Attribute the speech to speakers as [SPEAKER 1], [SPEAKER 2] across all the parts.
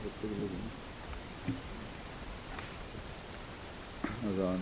[SPEAKER 1] اذان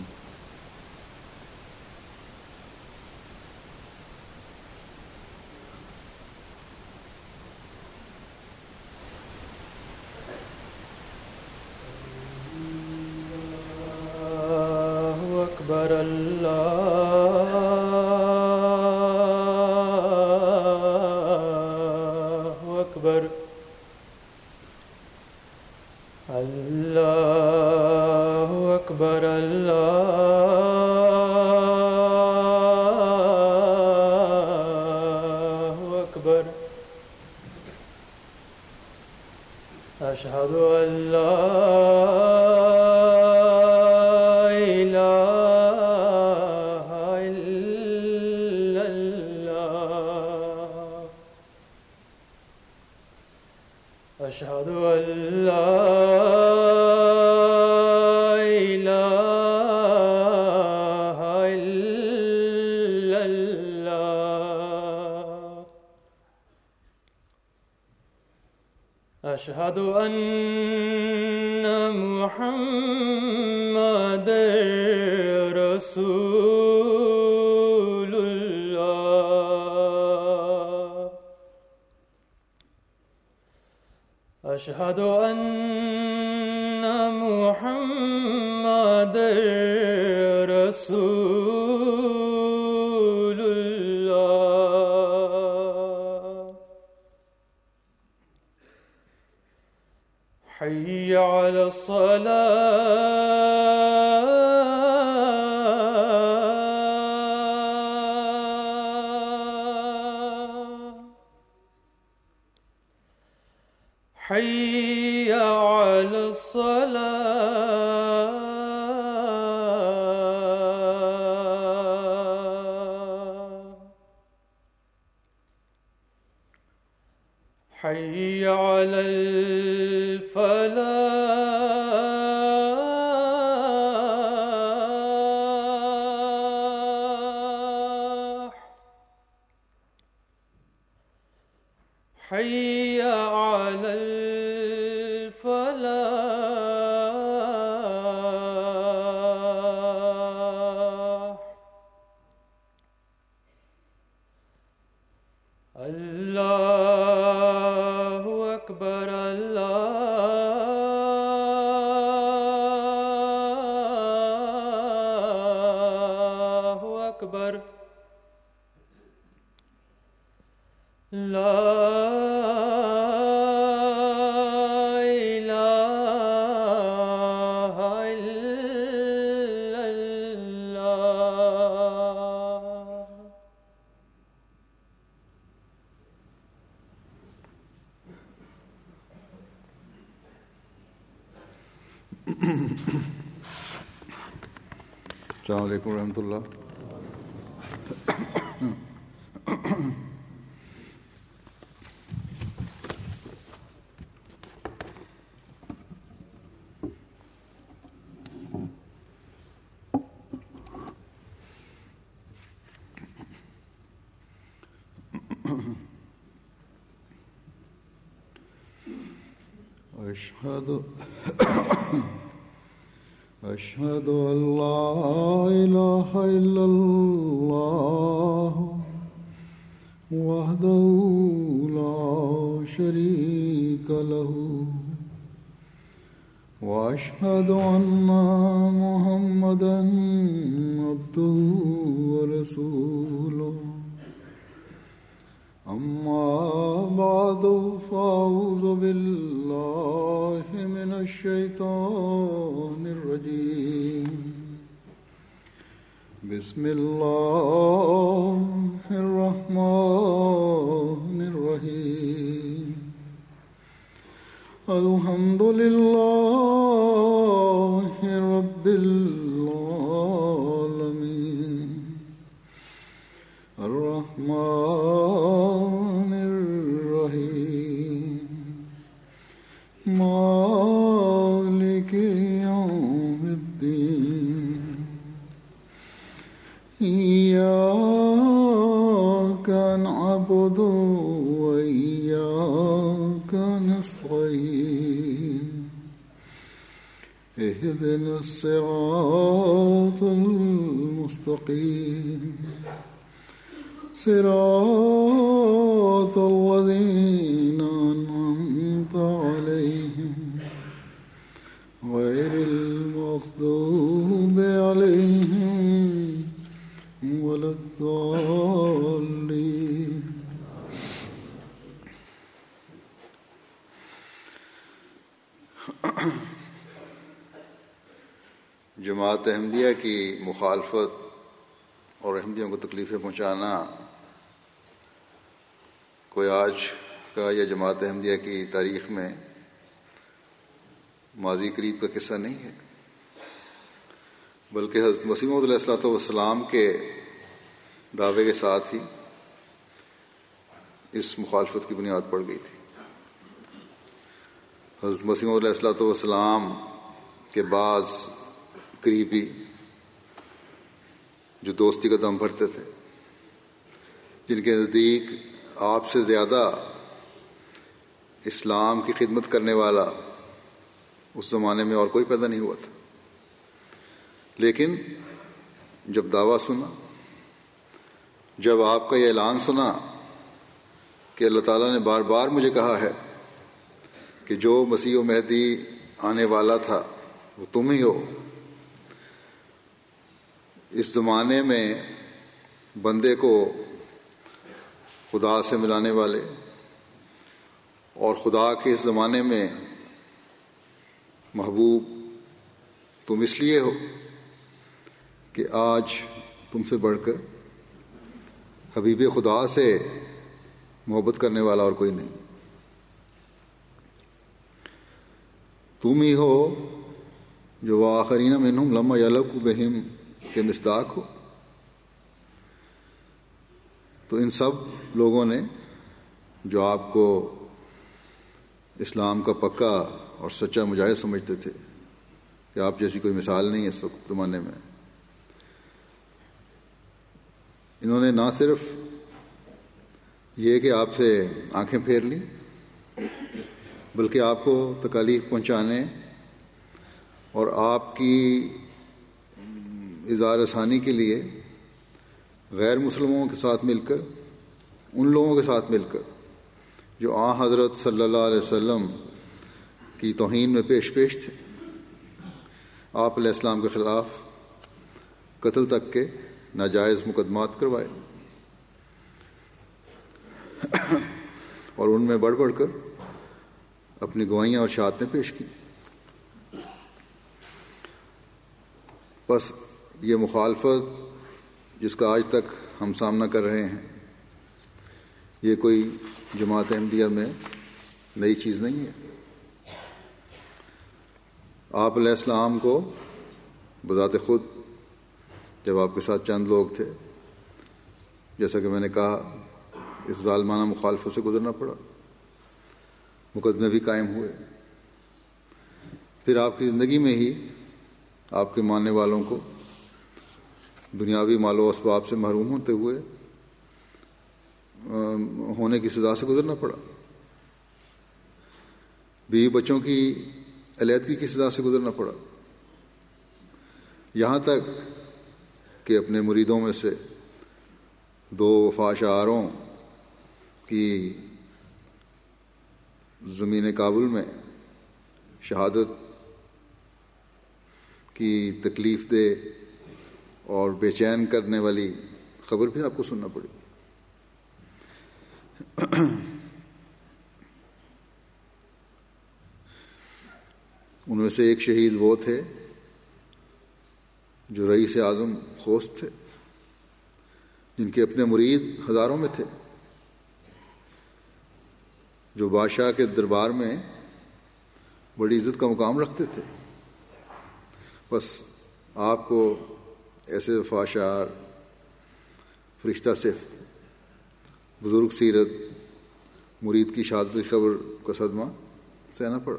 [SPEAKER 1] أشهد أن لا إله إلا الله أشهد أن لا إله إلا الله أشهد أن محمدًا رسول الله أشهد أن محمدًا رسول الله حي على الصلاة حي على الصلاة حي على الفلاح حي على الفلاح الله أكبر الله أكبر لا إله إلا الله
[SPEAKER 2] السلام علیکم ورحمۃ اللہ. أشهد أن لا إله إلا الله وحده لا شريك له وأشهد أن محمدًا عبده ورسوله. أما بعد فأعوذ بالله من الشيطان الرجيم. بسم الله الرحمن الرحيم. الحمد لله رب العالمين. الرحمن الرحيم. مالك يوم الدين. إياك نعبد وإياك نستعين. اهدنا الصراط المستقيم صراط الذين أنعمت عليهم غير المغضوب عليهم ولا الضالين.
[SPEAKER 3] جماعت احمدیہ کی مخالفت اور احمدیوں کو تکلیفیں پہنچانا کوئی آج کا یا جماعت احمدیہ کی تاریخ میں ماضی قریب کا قصہ نہیں ہے، بلکہ حضرت مسیح موعود علیہ الصلوۃ والسلام کے دعوے کے ساتھ ہی اس مخالفت کی بنیاد پڑ گئی تھی۔ حضرت مسیح موعود علیہ الصلوۃ والسلام کے بعض قریبی جو دوستی کا دم بھرتے تھے، جن کے نزدیک آپ سے زیادہ اسلام کی خدمت کرنے والا اس زمانے میں اور کوئی پیدا نہیں ہوا تھا، لیکن جب دعویٰ سنا، جب آپ کا یہ اعلان سنا کہ اللہ تعالیٰ نے بار بار مجھے کہا ہے کہ جو مسیح و مہدی آنے والا تھا وہ تم ہی ہو، اس زمانے میں بندے کو خدا سے ملانے والے اور خدا کے اس زمانے میں محبوب تم اس لیے ہو کہ آج تم سے بڑھ کر حبیب خدا سے محبت کرنے والا اور کوئی نہیں، تم ہی ہو جو وآخرین منہم لما یلقوا بہم کے مصداق ہو۔ تو ان سب لوگوں نے جو آپ کو اسلام کا پکا اور سچا مجاہد سمجھتے تھے کہ آپ جیسی کوئی مثال نہیں ہے اس وقت زمانے میں، انہوں نے نہ صرف یہ کہ آپ سے آنکھیں پھیر لیں، بلکہ آپ کو تکالیف پہنچانے اور آپ کی اظہار ثانی کے لیے غیر مسلموں کے ساتھ مل کر، ان لوگوں کے ساتھ مل کر جو حضرت صلی اللہ علیہ وسلم کی توہین میں پیش تھے، آپ علیہ السلام کے خلاف قتل تک کے ناجائز مقدمات کروائے اور ان میں بڑھ کر اپنی گواہیاں اور شہادتیں پیش کی۔ بس یہ مخالفت جس کا آج تک ہم سامنا کر رہے ہیں، یہ کوئی جماعت احمدیہ میں نئی چیز نہیں ہے۔ آپ علیہ السلام کو بذات خود جب آپ کے ساتھ چند لوگ تھے، جیسا کہ میں نے کہا، اس ظالمانہ مخالفت سے گزرنا پڑا، مقدمے بھی قائم ہوئے، پھر آپ کی زندگی میں ہی آپ کے ماننے والوں کو دنیاوی مال و اسباب سے محروم ہوتے ہوئے ہونے کی سزا سے گزرنا پڑا، بیوی بچوں کی علیحدگی کی سزا سے گزرنا پڑا، یہاں تک کہ اپنے مریدوں میں سے 2 وفا شعاروں کی زمین کابل میں شہادت کی تکلیف دہ اور بے چین کرنے والی خبر بھی آپ کو سننا پڑی۔ ان میں سے ایک شہید وہ تھے جو رئیس اعظم خوست تھے، جن کے اپنے مرید ہزاروں میں تھے، جو بادشاہ کے دربار میں بڑی عزت کا مقام رکھتے تھے۔ بس آپ کو ایسے وفا شعار، فرشتہ صفت، بزرگ سیرت، مرید کی شہادت کی خبر کا صدمہ سہنا پڑا۔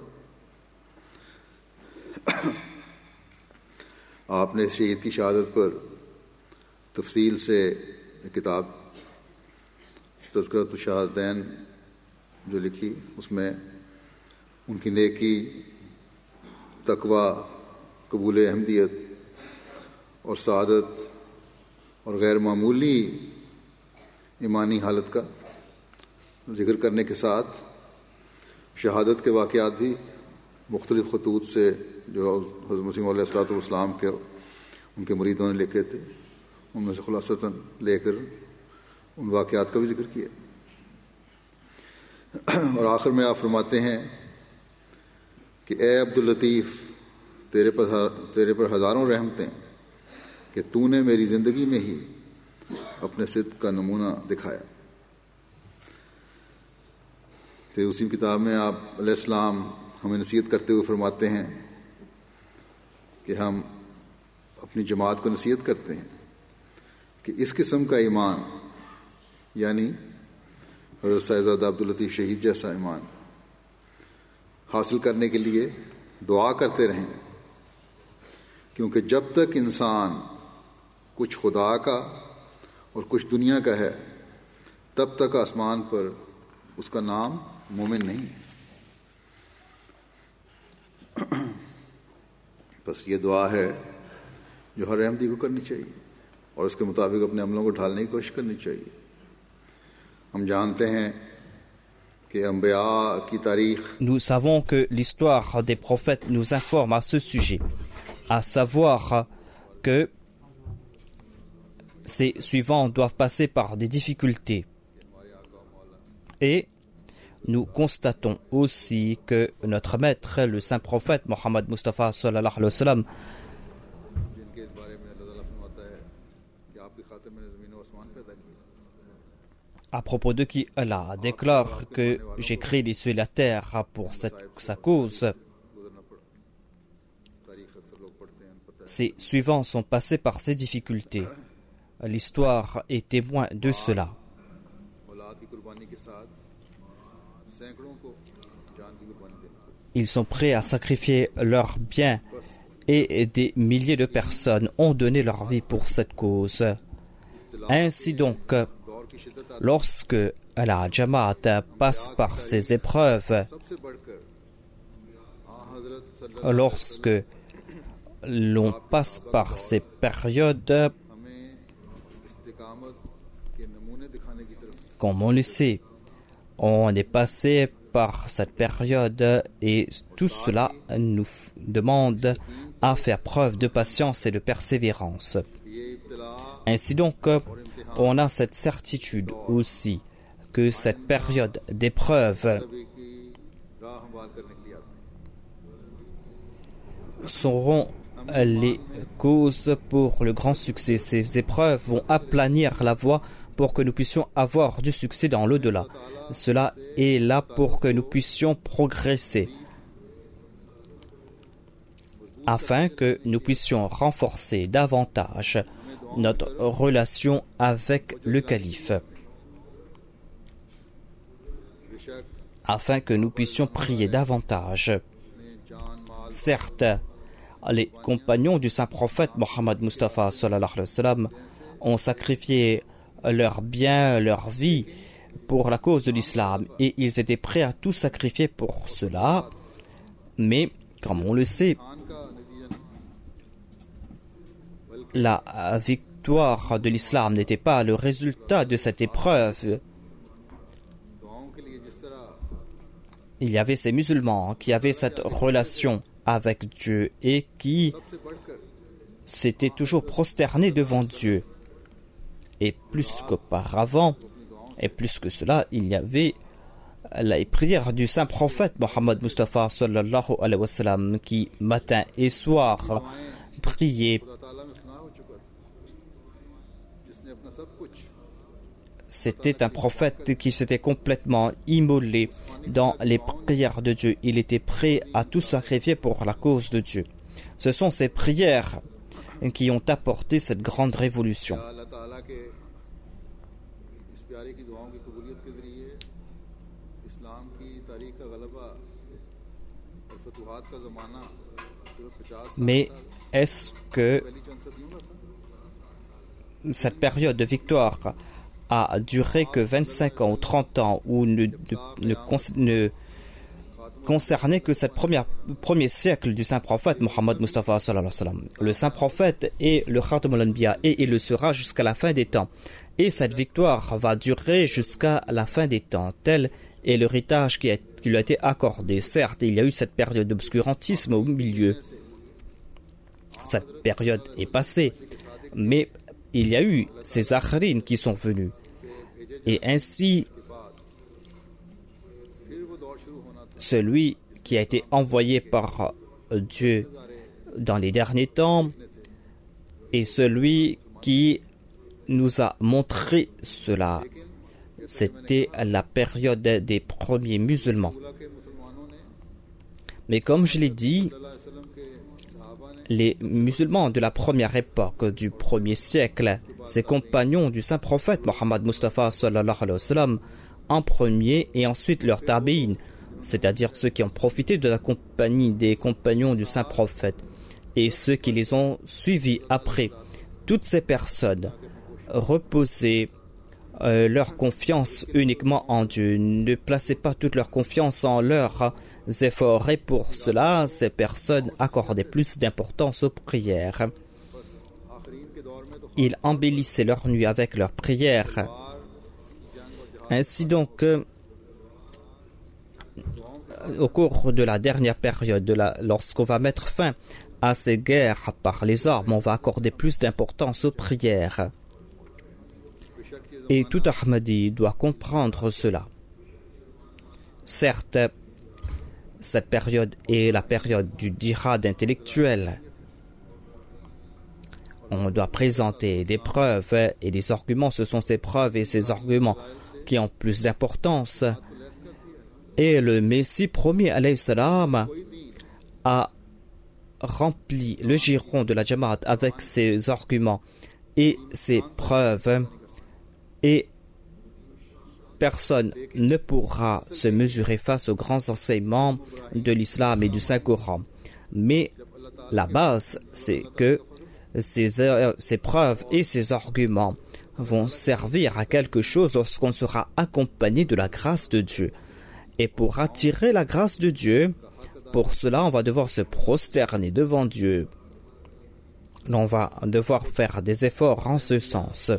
[SPEAKER 3] آپ نے شہید کی شہادت پر تفصیل سے کتاب تذکرۃ الشہادتین جو لکھی، اس میں ان کی نیکی، تقوی कबूल अहमदियत और सआदत और गैर मामूली ईमानी हालत का जिक्र करने के साथ शहादत के वाक़यात भी मुख्तलिफ़ खतूत से जो हज़रत मसीह मौला अलैहिस्सलाम के उनके मुरीदों ने लिखे थे उनमें से खुलासतन लेकर उन वाक़यात का भी जिक्र किया। और आखिर में आप फरमाते हैं कि ए अब्दुल लतीफ़, तेरे पर हज़ारों रहमतें कि तूने मेरी ज़िंदगी में ही अपने सिद्क़ का नमूना दिखाया। तो उसी किताब में आप अलैहिस्सलाम हमें नसीहत करते हुए फरमाते हैं कि हम अपनी जमात को नसीहत करते हैं कि इस किस्म का ईमान यानी हज़रत साहिबज़ादा अब्दुल लतीफ़ शहीद जैसा ईमान हासिल करने के लिए दुआ करते रहें, क्योंकि जब तक इंसान कुछ खुदा का और कुछ दुनिया का है तब तक आसमान पर उसका नाम मोमिन नहीं है। बस ये दुआ है जो हर अहमदी को करनी चाहिए और उसके मुताबिक अपने अमलों को ढालने की कोशिश करनी चाहिए। हम जानते हैं कि अंबिया की तारीख,
[SPEAKER 4] Nous savons que l'histoire des prophètes nous informe à ce sujet, à savoir que ces suivants doivent passer par des difficultés. Et nous constatons aussi que notre maître, le saint prophète Mohammed Mustafa sallallahu alayhi wa sallam, à propos de qui Allah déclare que j'ai créé les cieux et la terre pour sa cause. Ces suivants sont passés par ces difficultés. L'histoire est témoin de cela. Ils sont prêts à sacrifier leurs biens et des milliers de personnes ont donné leur vie pour cette cause. Ainsi donc, lorsque la Jamaat passe par ces épreuves, lorsque l'on passe par ces périodes, comme on le sait, on est passé par cette période et tout cela nous demande à faire preuve de patience et de persévérance. Ainsi donc, on a cette certitude aussi que cette période d'épreuve seront les causes pour le grand succès. Ces épreuves vont aplanir la voie pour que nous puissions avoir du succès dans l'au-delà. Cela est là pour que nous puissions progresser, afin que nous puissions renforcer davantage notre relation avec le calife, afin que nous puissions prier davantage. Certes, les compagnons du saint prophète Mohammed Mustafa sallallahu alayhi wa sallam ont sacrifié leurs biens, leur vie pour la cause de l'islam et ils étaient prêts à tout sacrifier pour cela. Mais, comme on le sait, la victoire de l'islam n'était pas le résultat de cette épreuve. Il y avait ces musulmans qui avaient cette relation avec Dieu et qui s'étaient toujours prosternés devant Dieu. Et plus qu'auparavant, et plus que cela, il y avait les prières du saint prophète Mohammed Mustafa sallallahu alayhi wa sallam qui, matin et soir, priait. C'était un prophète qui s'était complètement immolé dans les prières de Dieu. Il était prêt à tout sacrifier pour la cause de Dieu. Ce sont ces prières qui ont apporté cette grande révolution. Mais est-ce que cette période de victoire a duré que 25 ans ou 30 ans ou ne concernait que ce premier siècle du saint prophète Mohammed Mustafa sallallahu alayhi wa sallam. Le saint prophète est le Khatam al-Anbiya et il le sera jusqu'à la fin des temps. Et cette victoire va durer jusqu'à la fin des temps. Tel est l'héritage qui lui a été accordé. Certes, il y a eu cette période d'obscurantisme au milieu. Cette période est passée. Mais il y a eu ces akharines qui sont venus. Et ainsi, celui qui a été envoyé par Dieu dans les derniers temps est celui qui nous a montré cela. C'était la période des premiers musulmans. Mais comme je l'ai dit, les musulmans de la première époque, du premier siècle, ces compagnons du saint prophète Mohammed Mustafa sallallahu alayhi wa sallam, en premier et ensuite leurs tabi'in, c'est-à-dire ceux qui ont profité de la compagnie des compagnons du saint prophète et ceux qui les ont suivis après. Toutes ces personnes reposaient leur confiance uniquement en Dieu, ne plaçaient pas toute leur confiance en leurs efforts et pour cela, ces personnes accordaient plus d'importance aux prières. Ils embellissaient leur nuit avec leurs prières. Ainsi donc, au cours de la dernière période, lorsqu'on va mettre fin à ces guerres par les armes, on va accorder plus d'importance aux prières. Et tout Ahmadi doit comprendre cela. Certes, cette période est la période du djihad intellectuel. On doit présenter des preuves et des arguments. Ce sont ces preuves et ces arguments qui ont plus d'importance. Et le Messie premier, alayhi salam, a rempli le giron de la Jamaat avec ses arguments et ses preuves. Et personne ne pourra se mesurer face aux grands enseignements de l'islam et du Saint-Coran. Mais la base, c'est que ces preuves et ces arguments vont servir à quelque chose lorsqu'on sera accompagné de la grâce de Dieu. Et pour attirer la grâce de Dieu, pour cela, on va devoir se prosterner devant Dieu. On va devoir faire des efforts en ce sens.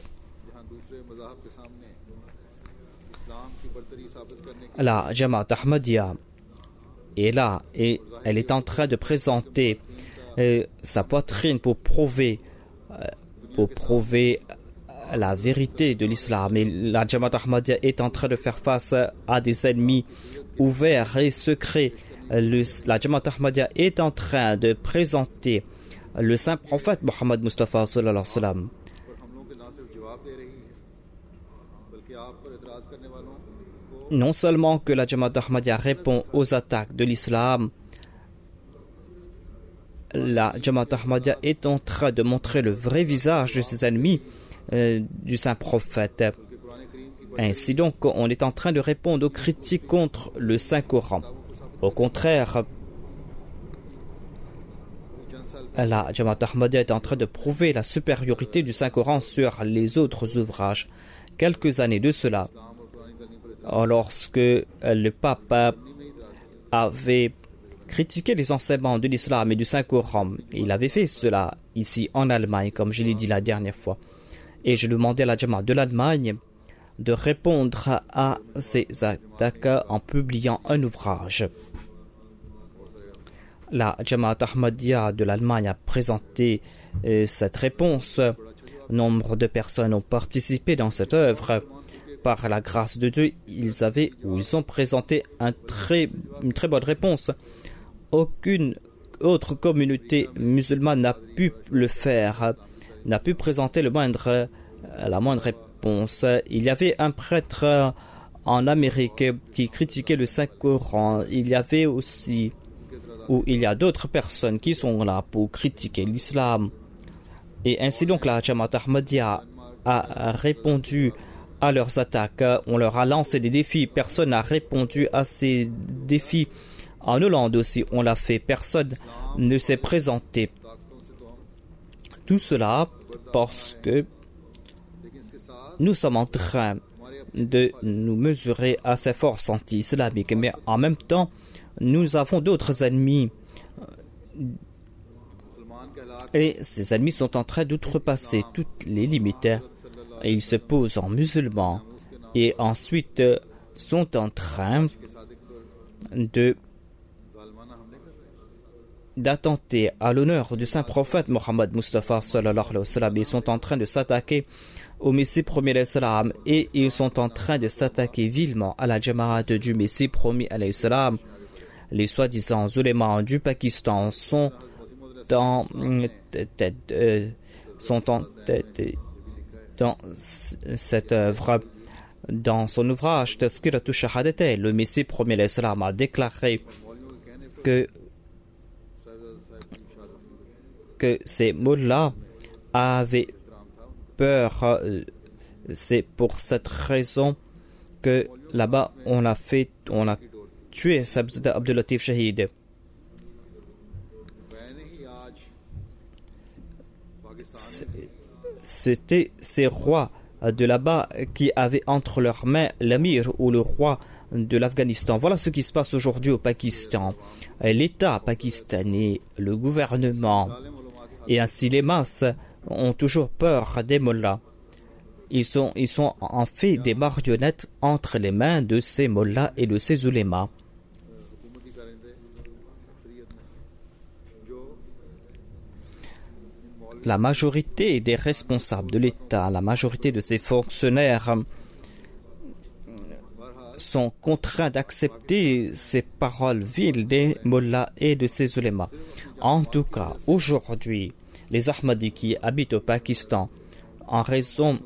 [SPEAKER 4] La Jamaat Ahmadiyya est là et elle est en train de présenter sa poitrine pour prouver la vérité de l'islam. Et la Jamaat Ahmadiyya est en train de faire face à des ennemis ouverts et secrets. La Jamaat Ahmadiyya est en train de présenter le saint prophète Mohammed Mustafa sallallahu alayhi wa sallam. Non seulement que la Jamaat Ahmadiyya répond aux attaques de l'islam, la Jamaat Ahmadiyya est en train de montrer le vrai visage de ses ennemis du saint prophète. Ainsi donc, on est en train de répondre aux critiques contre le Saint-Coran. Au contraire, la Jamaat Ahmadiyya est en train de prouver la supériorité du Saint-Coran sur les autres ouvrages. Quelques années de cela, lorsque le pape avait critiqué les enseignements de l'islam et du Saint-Coran, il avait fait cela ici en Allemagne, comme je l'ai dit la dernière fois. Et je demandais à la Jamaat de l'Allemagne de répondre à ces attaques en publiant un ouvrage. La Jamaat Ahmadiyya de l'Allemagne a présenté cette réponse. Nombre de personnes ont participé dans cette œuvre. Par la grâce de Dieu, ils ont présenté une très bonne réponse. Aucune autre communauté musulmane n'a pu le faire, n'a pu présenter la moindre réponse. Il y avait un prêtre en Amérique qui critiquait le Saint-Coran. Il y a d'autres personnes qui sont là pour critiquer l'islam. Et ainsi donc la Jamaat Ahmadiyya a répondu à leurs attaques. On leur a lancé des défis. Personne n'a répondu à ces défis. En Hollande aussi, on l'a fait. Personne ne s'est présenté. Tout cela parce que nous sommes en train de nous mesurer à ces forces anti-islamiques. Mais en même temps, nous avons d'autres ennemis. Et ces ennemis sont en train d'outrepasser toutes les limites. Et ils se posent en musulmans. Et ensuite sont en train d'attenter à l'honneur du saint prophète Mohammed Mustafa sallallahu alayhi wa sallam. Ils sont en train de s'attaquer au Messie premier alayhi salam, et ils sont en train de s'attaquer vilement à la Jamaat du Messie premier alayhi salam. Les soi-disant ulémas du Pakistan sont en tête dans cette œuvre. Dans son ouvrage Tazkiratu Shahadatayn, le Messie premier alayhi salam a déclaré que ces mots-là avaient peur. C'est pour cette raison que là-bas on a tué Abdul Latif Shahid. C'était ces rois de là-bas qui avaient entre leurs mains l'amir ou le roi de l'Afghanistan. Voilà ce qui se passe aujourd'hui au Pakistan. L'État pakistanais, le gouvernement et ainsi les masses ont toujours peur des mollahs. Ils sont en fait des marionnettes entre les mains de ces mollahs et de ces ulémas. La majorité des responsables de l'État, la majorité de ces fonctionnaires sont contraints d'accepter ces paroles viles des mollahs et de ces ulémas. En tout cas, aujourd'hui, les Ahmadis qui habitent au Pakistan, en raison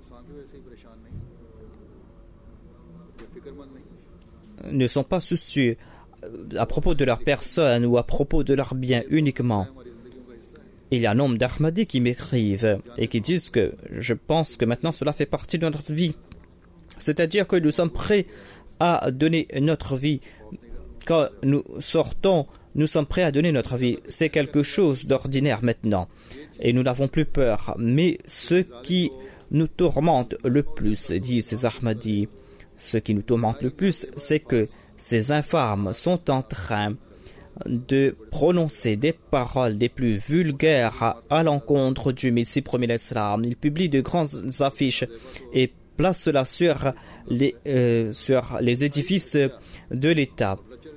[SPEAKER 4] ne sont pas soucieux à propos de leur personne ou à propos de leurs biens uniquement. Il y a un nombre d'Ahmadis qui m'écrivent et qui disent que je pense que maintenant cela fait partie de notre vie. C'est-à-dire que nous sommes prêts à donner notre vie. Quand nous sortons, nous sommes prêts à donner notre vie. C'est quelque chose d'ordinaire maintenant. Et nous n'avons plus peur. Mais ce qui nous tourmente le plus, disent ces Ahmadis, ce qui nous tourmente le plus, c'est que ces infâmes sont en train de prononcer des paroles des plus vulgaires à l'encontre du Messie premier l'Islam. Ils publient de grandes affiches et placent cela sur les édifices de l'État.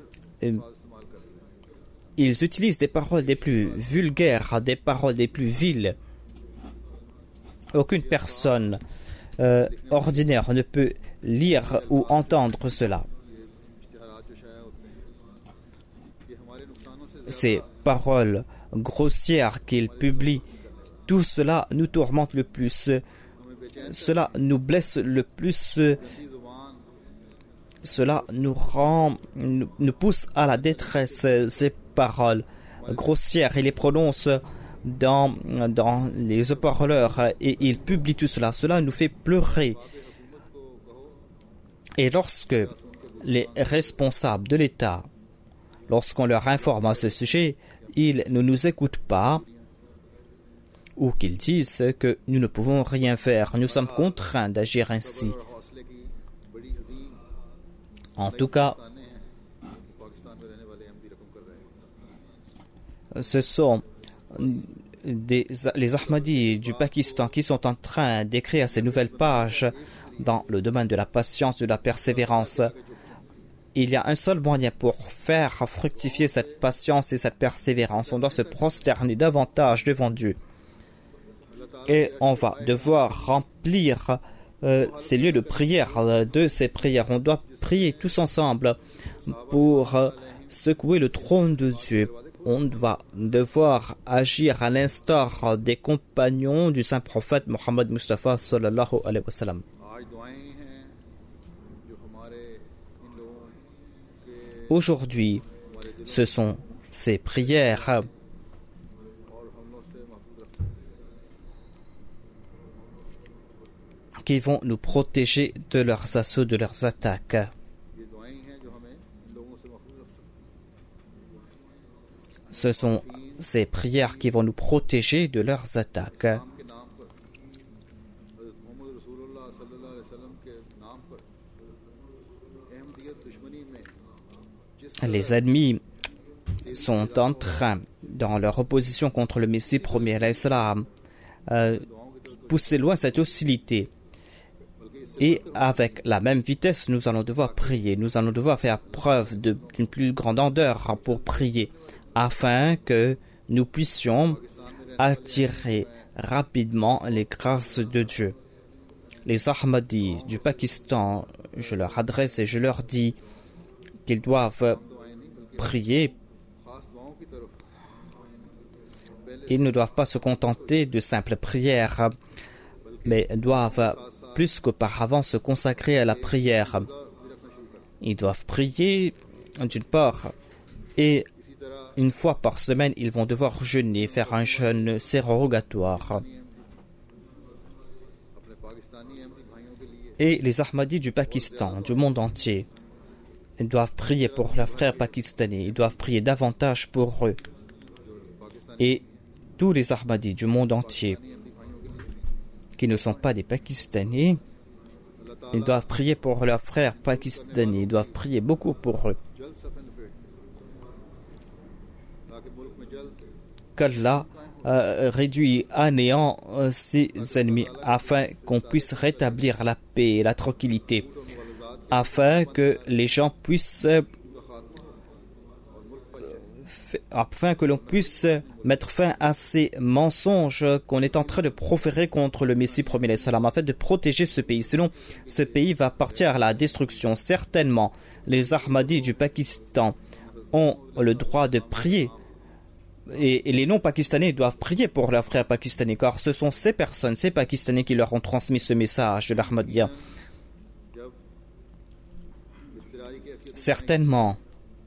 [SPEAKER 4] Ils utilisent des paroles des plus vulgaires, des paroles des plus viles. Aucune personne ordinaire ne peut lire ou entendre cela. Ces paroles grossières qu'ils publient, tout cela nous tourmente le plus, cela nous blesse le plus, cela nous pousse à la détresse. Ces paroles grossières, ils les prononcent dans les haut-parleurs et ils publient tout cela. Cela nous fait pleurer. Et lorsque les responsables de l'État, lorsqu'on leur informe à ce sujet, ils ne nous écoutent pas ou qu'ils disent que nous ne pouvons rien faire. Nous sommes contraints d'agir ainsi. En tout cas, ce sont les Ahmadis du Pakistan qui sont en train d'écrire ces nouvelles pages dans le domaine de la patience, de la persévérance. Il y a un seul moyen pour faire fructifier cette patience et cette persévérance. On doit se prosterner davantage devant Dieu. Et on va devoir remplir ces lieux de prière de ces prières. On doit prier tous ensemble pour secouer le trône de Dieu. On va devoir agir à l'instar des compagnons du saint prophète Mohammed Mustafa sallallahu alayhi wa sallam. Aujourd'hui, ce sont ces prières qui vont nous protéger de leurs assauts, de leurs attaques. Ce sont ces prières qui vont nous protéger de leurs attaques. les ennemis sont en train, dans leur opposition contre le Messie premier, l'Islam, pousser loin cette hostilité. Et avec la même vitesse, nous allons devoir prier. Nous allons devoir faire preuve d'une plus grande ardeur pour prier, afin que nous puissions attirer rapidement les grâces de Dieu. Les Ahmadis du Pakistan, je leur adresse et je leur dis qu'ils doivent prier. Ils ne doivent pas se contenter de simples prières, mais doivent plus qu'auparavant se consacrer à la prière. Ils doivent prier d'une part, et une fois par semaine, ils vont devoir jeûner, faire un jeûne sérogatoire. Et les Ahmadis du Pakistan, du monde entier, ils doivent prier pour leurs frères pakistanais, ils doivent prier davantage pour eux. Et tous les Ahmadis du monde entier qui ne sont pas des Pakistanais, ils doivent prier pour leurs frères pakistanais, ils doivent prier beaucoup pour eux. Qu'Allah réduit à néant ses ennemis afin qu'on puisse rétablir la paix et la tranquillité, afin que les gens puissent afin que l'on puisse mettre fin à ces mensonges qu'on est en train de proférer contre le Messie premier salam, afin de protéger ce pays. Sinon, ce pays va partir à la destruction. Certainement, les Ahmadis du Pakistan ont le droit de prier. Et les non-pakistanais doivent prier pour leurs frères pakistanais, car ce sont ces personnes, ces Pakistanais qui leur ont transmis ce message de l'Ahmadiyya. Certainement,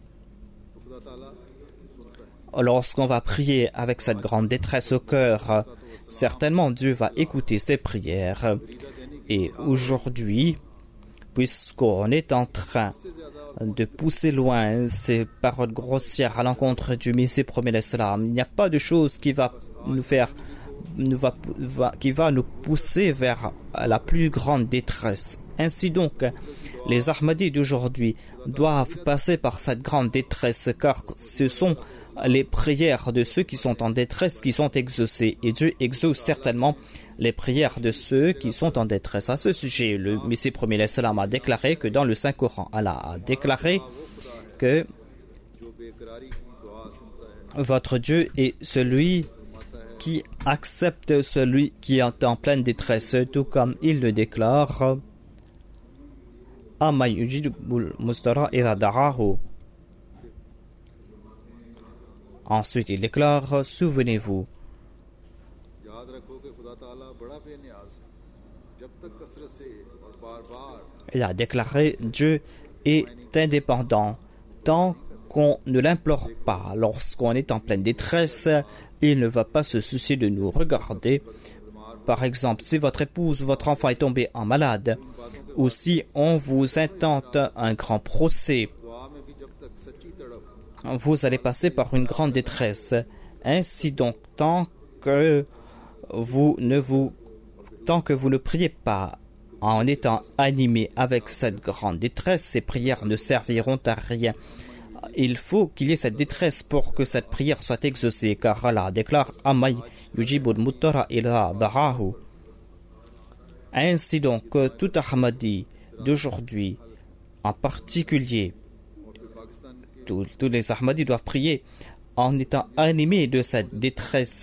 [SPEAKER 4] lorsqu'on va prier avec cette grande détresse au cœur, certainement Dieu va écouter ces prières. Et aujourd'hui, puisqu'on est en train de pousser loin ces paroles grossières à l'encontre du Messie premier l'Islam, il n'y a pas de chose qui va nous faire, qui va nous pousser vers la plus grande détresse. Ainsi donc, les Ahmadis d'aujourd'hui doivent passer par cette grande détresse, car ce sont les prières de ceux qui sont en détresse qui sont exaucées, et Dieu exauce certainement les prières de ceux qui sont en détresse. À ce sujet, le Messie premier l'Islam a déclaré que dans le Saint-Coran, Allah a déclaré que votre Dieu est celui qui accepte celui qui est en pleine détresse, tout comme il le déclare. Ensuite, il déclare, souvenez-vous, il a déclaré, Dieu est indépendant. Tant qu'on ne l'implore pas, lorsqu'on est en pleine détresse, il ne va pas se soucier de nous. Regardez, par exemple, si votre épouse ou votre enfant est tombé en malade, ou si on vous intente un grand procès, vous allez passer par une grande détresse. Ainsi donc, tant que vous ne priez pas en étant animé avec cette grande détresse, ces prières ne serviront à rien. Il faut qu'il y ait cette détresse pour que cette prière soit exaucée, car Allah déclare Amay yujibul muttara ila da'ahu. Ainsi donc, tout Ahmadi d'aujourd'hui, en particulier, tous les Ahmadis doivent prier en étant animés de cette détresse.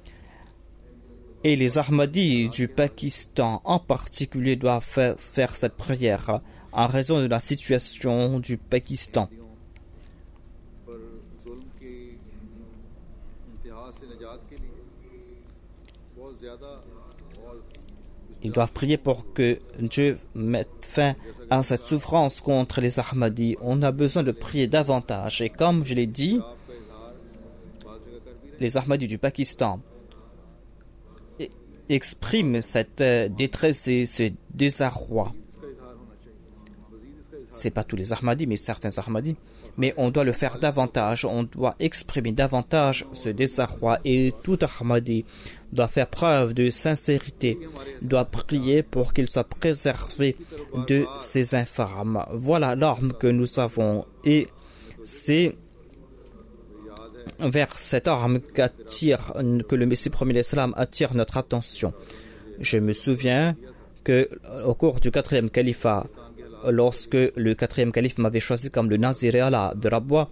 [SPEAKER 4] Et les Ahmadis du Pakistan en particulier doivent faire cette prière en raison de la situation du Pakistan. Ils doivent prier pour que Dieu mette fin à cette souffrance contre les Ahmadis. On a besoin de prier davantage. Et comme je l'ai dit, les Ahmadis du Pakistan expriment cette détresse et ce désarroi. Ce n'est pas tous les Ahmadis, mais certains Ahmadis. Mais on doit le faire davantage. On doit exprimer davantage ce désarroi. Et tout Ahmadi doit faire preuve de sincérité, doit prier pour qu'il soit préservé de ces infâmes. Voilà l'arme que nous avons. Et c'est vers cette arme que le Messie premier l'Islam attire notre attention. Je me souviens que au cours du 4e califat, lorsque le 4e calife m'avait choisi comme le Nazir Allah de Rabwa,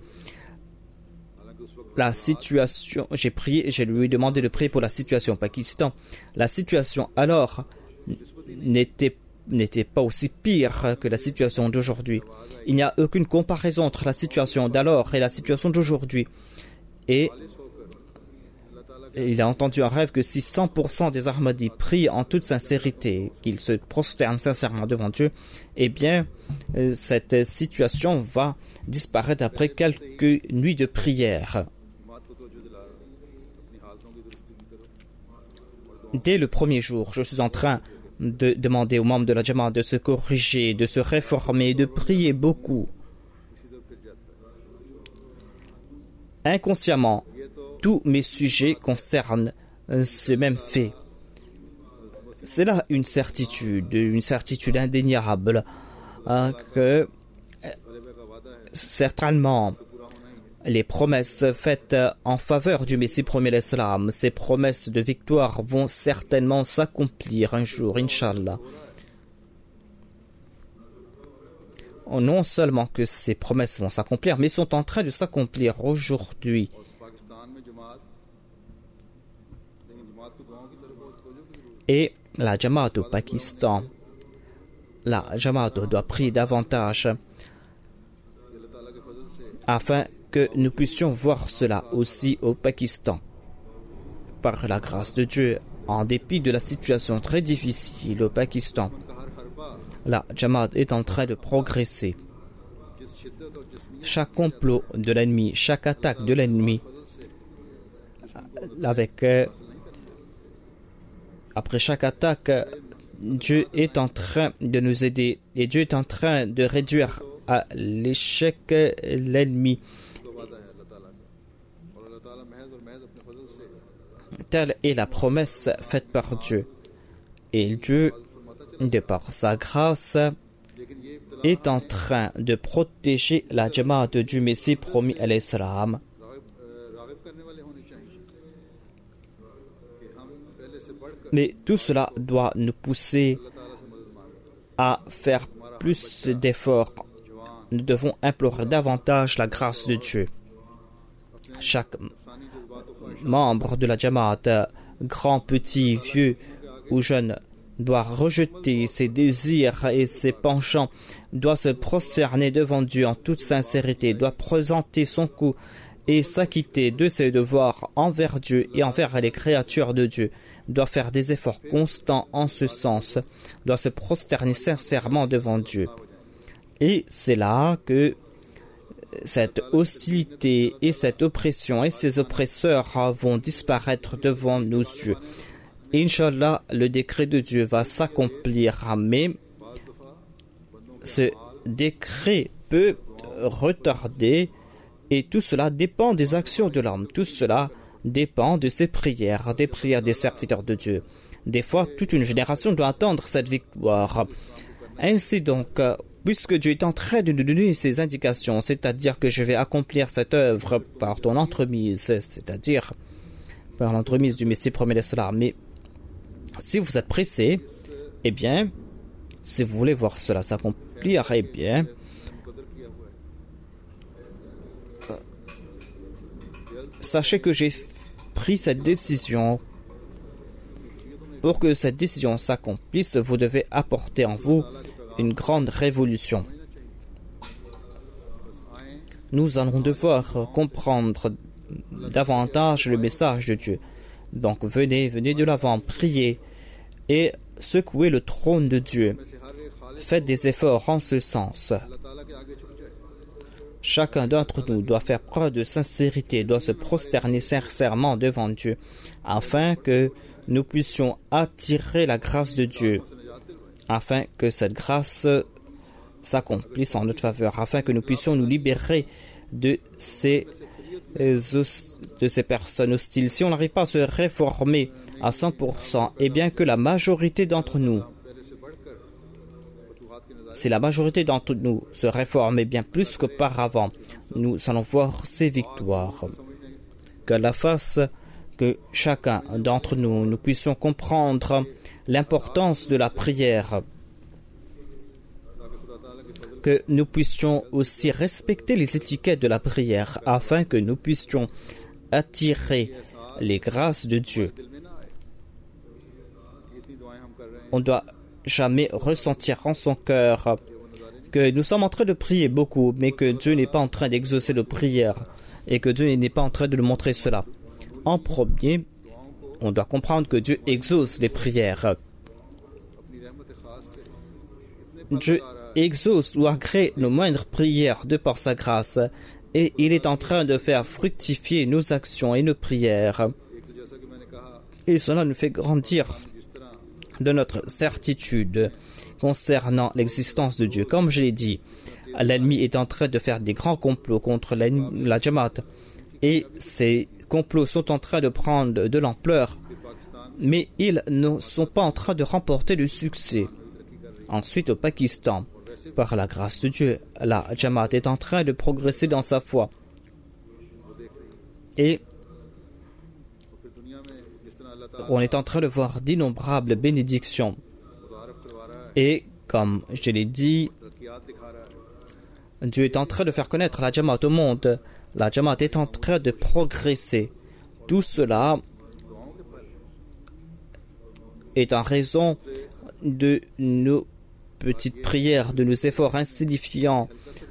[SPEAKER 4] la situation, j'ai prié, je lui ai demandé de prier pour la situation au Pakistan. La situation alors n'était pas aussi pire que la situation d'aujourd'hui. Il n'y a aucune comparaison entre la situation d'alors et la situation d'aujourd'hui. Et il a entendu un rêve que si 100% des Ahmadis prient en toute sincérité, qu'ils se prosternent sincèrement devant Dieu, eh bien, cette situation va disparaître après quelques nuits de prière. Dès le premier jour, je suis en train de demander aux membres de la Jamaat de se corriger, de se réformer, de prier beaucoup. Inconsciemment, tous mes sujets concernent ce même fait. C'est là une certitude indéniable que certainement les promesses faites en faveur du Messie premier l'Islam, ces promesses de victoire vont certainement s'accomplir un jour, Inch'Allah. Non seulement que ces promesses vont s'accomplir, mais sont en train de s'accomplir aujourd'hui. Et la Jamaat au Pakistan, la Jamaat doit prier davantage afin que nous puissions voir cela aussi au Pakistan. Par la grâce de Dieu, en dépit de la situation très difficile au Pakistan, la Jamaat est en train de progresser. Chaque complot de l'ennemi, chaque attaque de l'ennemi, après chaque attaque, Dieu est en train de nous aider et Dieu est en train de réduire à l'échec l'ennemi. Telle est la promesse faite par Dieu. Et Dieu, de par sa grâce, est en train de protéger la Jamaat du Messie promis à l'Islam. Mais tout cela doit nous pousser à faire plus d'efforts. Nous devons implorer davantage la grâce de Dieu. Chaque membre de la Jamaat, grand, petit, vieux ou jeune, doit rejeter ses désirs et ses penchants, doit se prosterner devant Dieu en toute sincérité, doit présenter son cou et s'acquitter de ses devoirs envers Dieu et envers les créatures de Dieu, doit faire des efforts constants en ce sens, doit se prosterner sincèrement devant Dieu. Et c'est là que cette hostilité et cette oppression et ces oppresseurs vont disparaître devant nos yeux. Inch'Allah, le décret de Dieu va s'accomplir, mais ce décret peut retarder et tout cela dépend des actions de l'homme. Tout cela dépend de ses prières, des prières des serviteurs de Dieu. Des fois, toute une génération doit attendre cette victoire. Ainsi donc, puisque Dieu est en train de nous donner ces indications, c'est-à-dire que je vais accomplir cette œuvre par ton entremise, c'est-à-dire par l'entremise du Messie premier l'Islam. Mais si vous êtes pressé, eh bien, si vous voulez voir cela s'accomplir, eh bien, sachez que j'ai pris cette décision. Pour que cette décision s'accomplisse, vous devez apporter en vous une grande révolution. Nous allons devoir comprendre davantage le message de Dieu. Donc venez de l'avant, priez et secouez le trône de Dieu. Faites des efforts en ce sens. Chacun d'entre nous doit faire preuve de sincérité, doit se prosterner sincèrement devant Dieu, afin que nous puissions attirer la grâce de Dieu, afin que cette grâce s'accomplisse en notre faveur, afin que nous puissions nous libérer de ces personnes hostiles. Si on n'arrive pas à se réformer à 100%, et bien que la majorité d'entre nous si la majorité d'entre nous se réforme bien plus qu'auparavant, nous allons voir ces victoires. Qu'Allah fasse que chacun d'entre nous, nous puissions comprendre l'importance de la prière, que nous puissions aussi respecter les étiquettes de la prière afin que nous puissions attirer les grâces de Dieu. On ne doit jamais ressentir en son cœur que nous sommes en train de prier beaucoup, mais que Dieu n'est pas en train d'exaucer nos prières et que Dieu n'est pas en train de nous montrer cela. En premier, on doit comprendre que Dieu exauce les prières. Dieu exauce ou agrée nos moindres prières de par sa grâce et il est en train de faire fructifier nos actions et nos prières. Et cela nous fait grandir de notre certitude concernant l'existence de Dieu. Comme je l'ai dit, l'ennemi est en train de faire des grands complots contre la Jamaat et ces complots sont en train de prendre de l'ampleur, mais ils ne sont pas en train de remporter le succès. Ensuite, au Pakistan, par la grâce de Dieu, la Jamaat est en train de progresser dans sa foi. Et on est en train de voir d'innombrables bénédictions. Et comme je l'ai dit, Dieu est en train de faire connaître la Jamaat au monde. La Jamaat est en train de progresser. Tout cela est en raison de nos petites prières, de nos efforts insignifiants.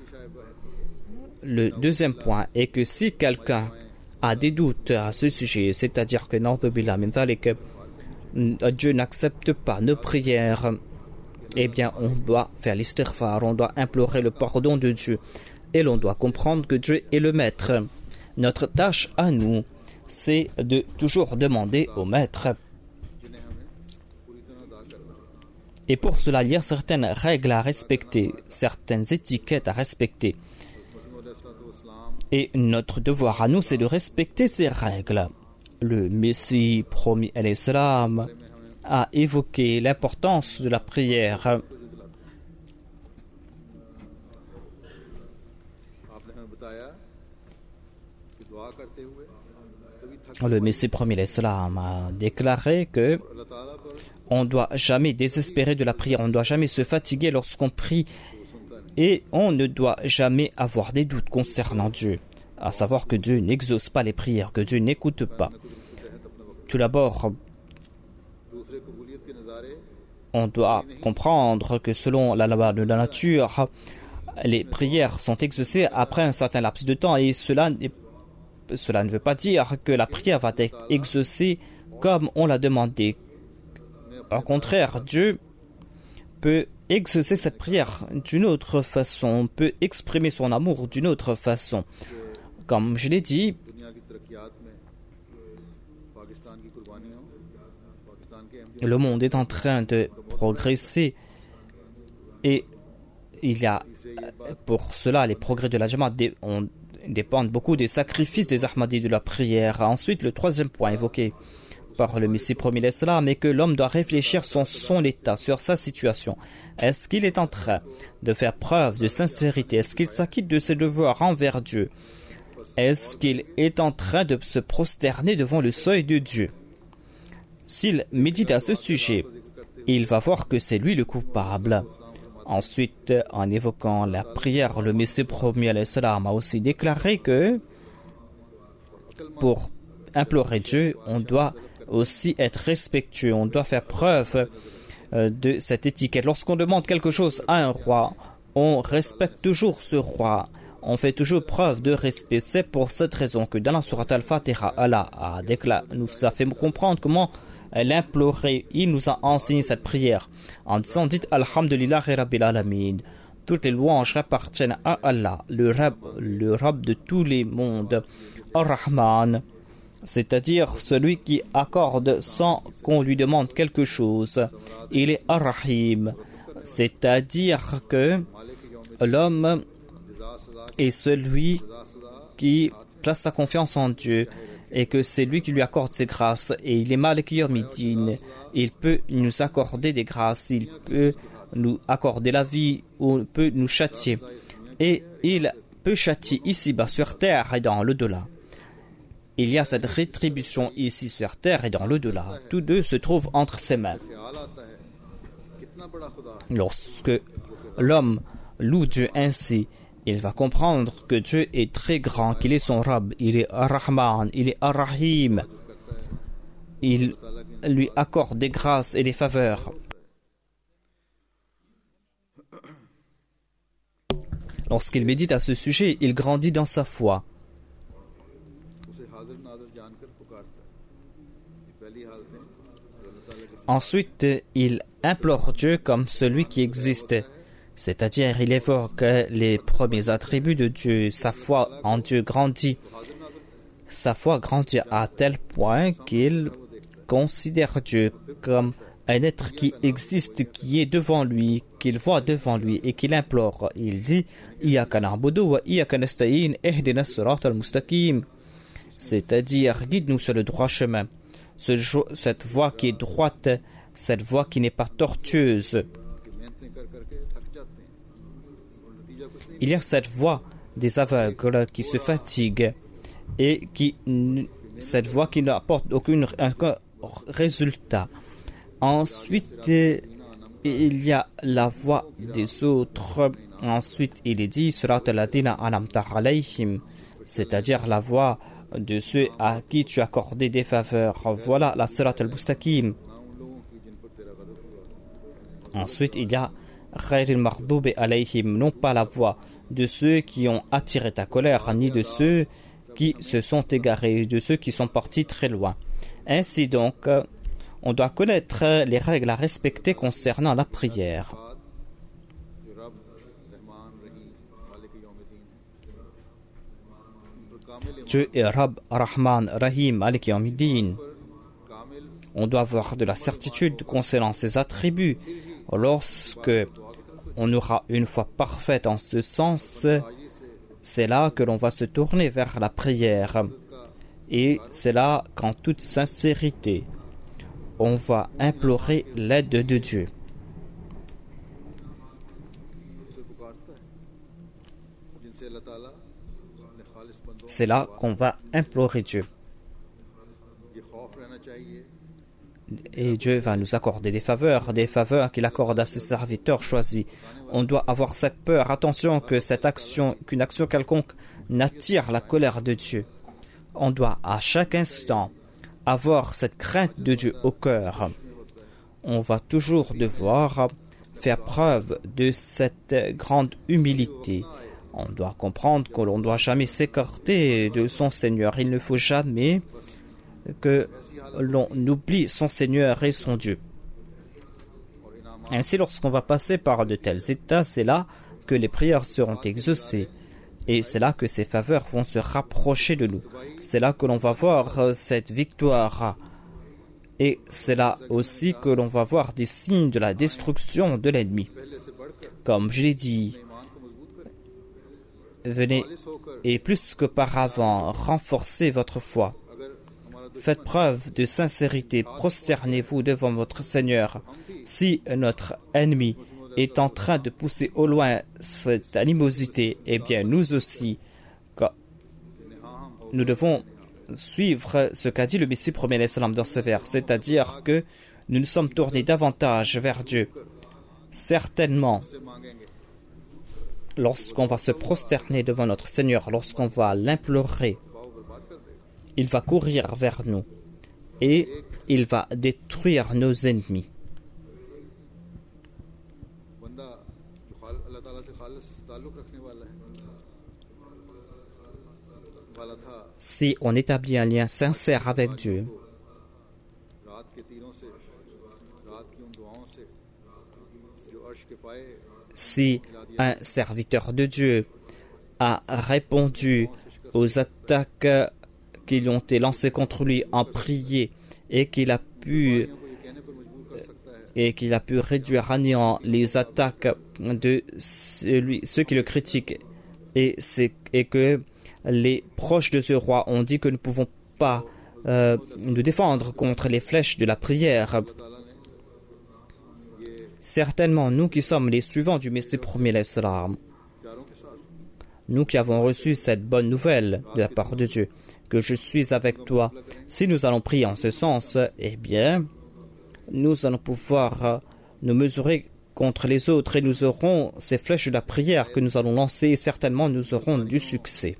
[SPEAKER 4] Le deuxième point est que si quelqu'un a des doutes à ce sujet, c'est-à-dire que Dieu n'accepte pas nos prières, eh bien on doit faire l'istighfar, on doit implorer le pardon de Dieu et l'on doit comprendre que Dieu est le maître. Notre tâche à nous, c'est de toujours demander au maître. Et pour cela, il y a certaines règles à respecter, certaines étiquettes à respecter. Et notre devoir à nous, c'est de respecter ces règles. Le Messie promis alayhi salam a évoqué l'importance de la prière. Le Messie promis alayhi salam a déclaré que on ne doit jamais désespérer de la prière, on ne doit jamais se fatiguer lorsqu'on prie et on ne doit jamais avoir des doutes concernant Dieu, à savoir que Dieu n'exauce pas les prières, que Dieu n'écoute pas. Tout d'abord, on doit comprendre que selon la loi de la nature, les prières sont exaucées après un certain laps de temps et cela ne veut pas dire que la prière va être exaucée comme on l'a demandé. Au contraire, Dieu peut exaucer cette prière d'une autre façon, peut exprimer son amour d'une autre façon. Comme je l'ai dit, le monde est en train de progresser et il y a pour cela les progrès de la Jamaat dépendent beaucoup des sacrifices des Ahmadis de la prière. Ensuite, le troisième point évoqué par le Messie promis l'Islam est que l'homme doit réfléchir sur son état, sur sa situation. Est-ce qu'il est en train de faire preuve de sincérité? Est-ce qu'il s'acquitte de ses devoirs envers Dieu? Est-ce qu'il est en train de se prosterner devant le seuil de Dieu? S'il médite à ce sujet, il va voir que c'est lui le coupable. Ensuite, en évoquant la prière, le Messie promis l'Islam a aussi déclaré que pour implorer Dieu, on doit aussi être respectueux, on doit faire preuve de cette étiquette. Lorsqu'on demande quelque chose à un roi, on respecte toujours ce roi, on fait toujours preuve de respect. C'est pour cette raison que dans la sourate Al-Fatiha, Allah nous a fait comprendre comment l'implorer. Il nous a enseigné cette prière en disant: dites Alhamdulillahi Rabbil Alamin. Toutes les louanges appartiennent à Allah, le Rabb de tous les mondes, Ar-Rahman, c'est-à-dire celui qui accorde sans qu'on lui demande quelque chose. Il est Ar-Rahim, c'est-à-dire que l'homme est celui qui place sa confiance en Dieu et que c'est lui qui lui accorde ses grâces. Et il est Malik Yawmiddin, il peut nous accorder des grâces, il peut nous accorder la vie ou peut nous châtier. Et il peut châtier ici-bas sur terre et dans l'au-delà. Il y a cette rétribution ici sur terre et dans l'au-delà. Tous deux se trouvent entre ses mains. Lorsque l'homme loue Dieu ainsi, il va comprendre que Dieu est très grand, qu'il est son Rabb, il est Ar-Rahman, il est Ar-Rahim. Il lui accorde des grâces et des faveurs. Lorsqu'il médite à ce sujet, il grandit dans sa foi. Ensuite, il implore Dieu comme celui qui existe. C'est-à-dire, il évoque les premiers attributs de Dieu. Sa foi en Dieu grandit. Sa foi grandit à tel point qu'il considère Dieu comme un être qui existe, qui est devant lui, qu'il voit devant lui et qu'il implore. Il dit « Iyaka na'budu wa iyaka nasta'in ihdina as-sirata al-mustaqim » c'est-à-dire, guide-nous sur le droit chemin. Cette voie qui est droite, cette voie qui n'est pas tortueuse. Il y a cette voie des aveugles qui se fatiguent et cette voie qui n'apporte aucun résultat. Ensuite, il y a la voie des autres. Ensuite, il est dit Surat al-Ladina anamta alayhim, c'est-à-dire la voie de ceux à qui tu as accordé des faveurs. Voilà la Surat al-Mustaqim. Ensuite, il y a Khayr al-Mardoubi alayhim, non pas la voie de ceux qui ont attiré ta colère, ni de ceux qui se sont égarés, de ceux qui sont partis très loin. Ainsi donc, on doit connaître les règles à respecter concernant la prière. Dieu est Rabb, Rahman, Rahim, Malik Yawmiddin. On doit avoir de la certitude concernant ses attributs. Lorsque on aura une foi parfaite en ce sens, c'est là que l'on va se tourner vers la prière. Et c'est là qu'en toute sincérité, on va implorer l'aide de Dieu. C'est là qu'on va implorer Dieu. Et Dieu va nous accorder des faveurs qu'il accorde à ses serviteurs choisis. On doit avoir cette peur. Attention qu'une action quelconque n'attire la colère de Dieu. On doit à chaque instant avoir cette crainte de Dieu au cœur. On va toujours devoir faire preuve de cette grande humilité. On doit comprendre que l'on ne doit jamais s'écarter de son Seigneur. Il ne faut jamais que l'on oublie son Seigneur et son Dieu. Ainsi, lorsqu'on va passer par de tels états, c'est là que les prières seront exaucées. Et c'est là que ces faveurs vont se rapprocher de nous. C'est là que l'on va voir cette victoire. Et c'est là aussi que l'on va voir des signes de la destruction de l'ennemi. Comme je l'ai dit, venez et plus qu'auparavant, renforcez votre foi. Faites preuve de sincérité, prosternez-vous devant votre Seigneur. Si notre ennemi est en train de pousser au loin cette animosité, eh bien nous aussi, nous devons suivre ce qu'a dit le Messie premier dans ce vers, c'est-à-dire que nous nous sommes tournés davantage vers Dieu. Certainement, lorsqu'on va se prosterner devant notre Seigneur, lorsqu'on va l'implorer, il va courir vers nous et il va détruire nos ennemis. Si on établit un lien sincère avec Dieu, si un serviteur de Dieu a répondu aux attaques qui ont été lancées contre lui en prière et qu'il a pu réduire à néant les attaques de ceux qui le critiquent et que les proches de ce roi ont dit que nous ne pouvons pas nous défendre contre les flèches de la prière. Certainement, nous qui sommes les suivants du Messie premier l'Islam, nous qui avons reçu cette bonne nouvelle de la part de Dieu, que je suis avec toi, si nous allons prier en ce sens, eh bien, nous allons pouvoir nous mesurer contre les autres et nous aurons ces flèches de la prière que nous allons lancer et certainement nous aurons du succès.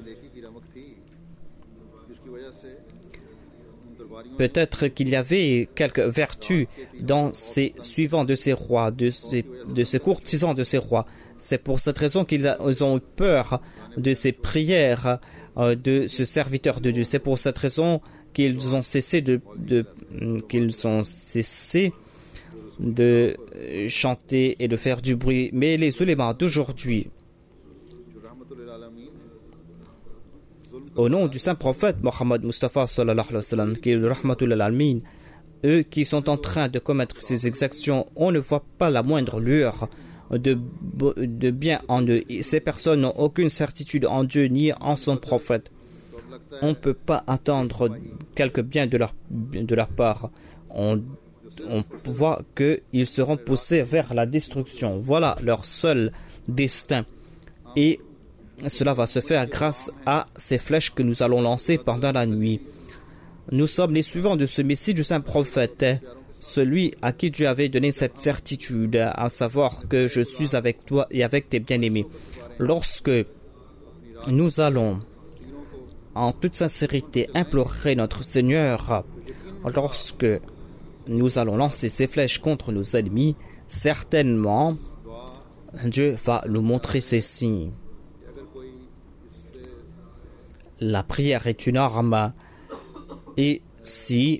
[SPEAKER 4] Peut-être qu'il y avait quelques vertus dans ces suivants de ces rois, de ces courtisans de ces rois. C'est pour cette raison qu'ils ont eu peur de ces prières de ce serviteur de Dieu. C'est pour cette raison qu'ils ont cessé de chanter et de faire du bruit. Mais les ulémas d'aujourd'hui, au nom du saint prophète Mohammed Mustafa sallallahu alayhi wa sallam, qui est le Rahmatul Alamin, eux qui sont en train de commettre ces exactions, on ne voit pas la moindre lueur de bien en eux. Et ces personnes n'ont aucune certitude en Dieu ni en son prophète. On ne peut pas attendre quelque bien de leur part. On voit qu'ils seront poussés vers la destruction. Voilà leur seul destin. Et cela va se faire grâce à ces flèches que nous allons lancer pendant la nuit. Nous sommes les suivants de ce Messie du saint prophète, celui à qui Dieu avait donné cette certitude, à savoir que je suis avec toi et avec tes bien-aimés. Lorsque nous allons en toute sincérité implorer notre Seigneur, lorsque nous allons lancer ces flèches contre nos ennemis, certainement Dieu va nous montrer ces signes. La prière est une arme, et si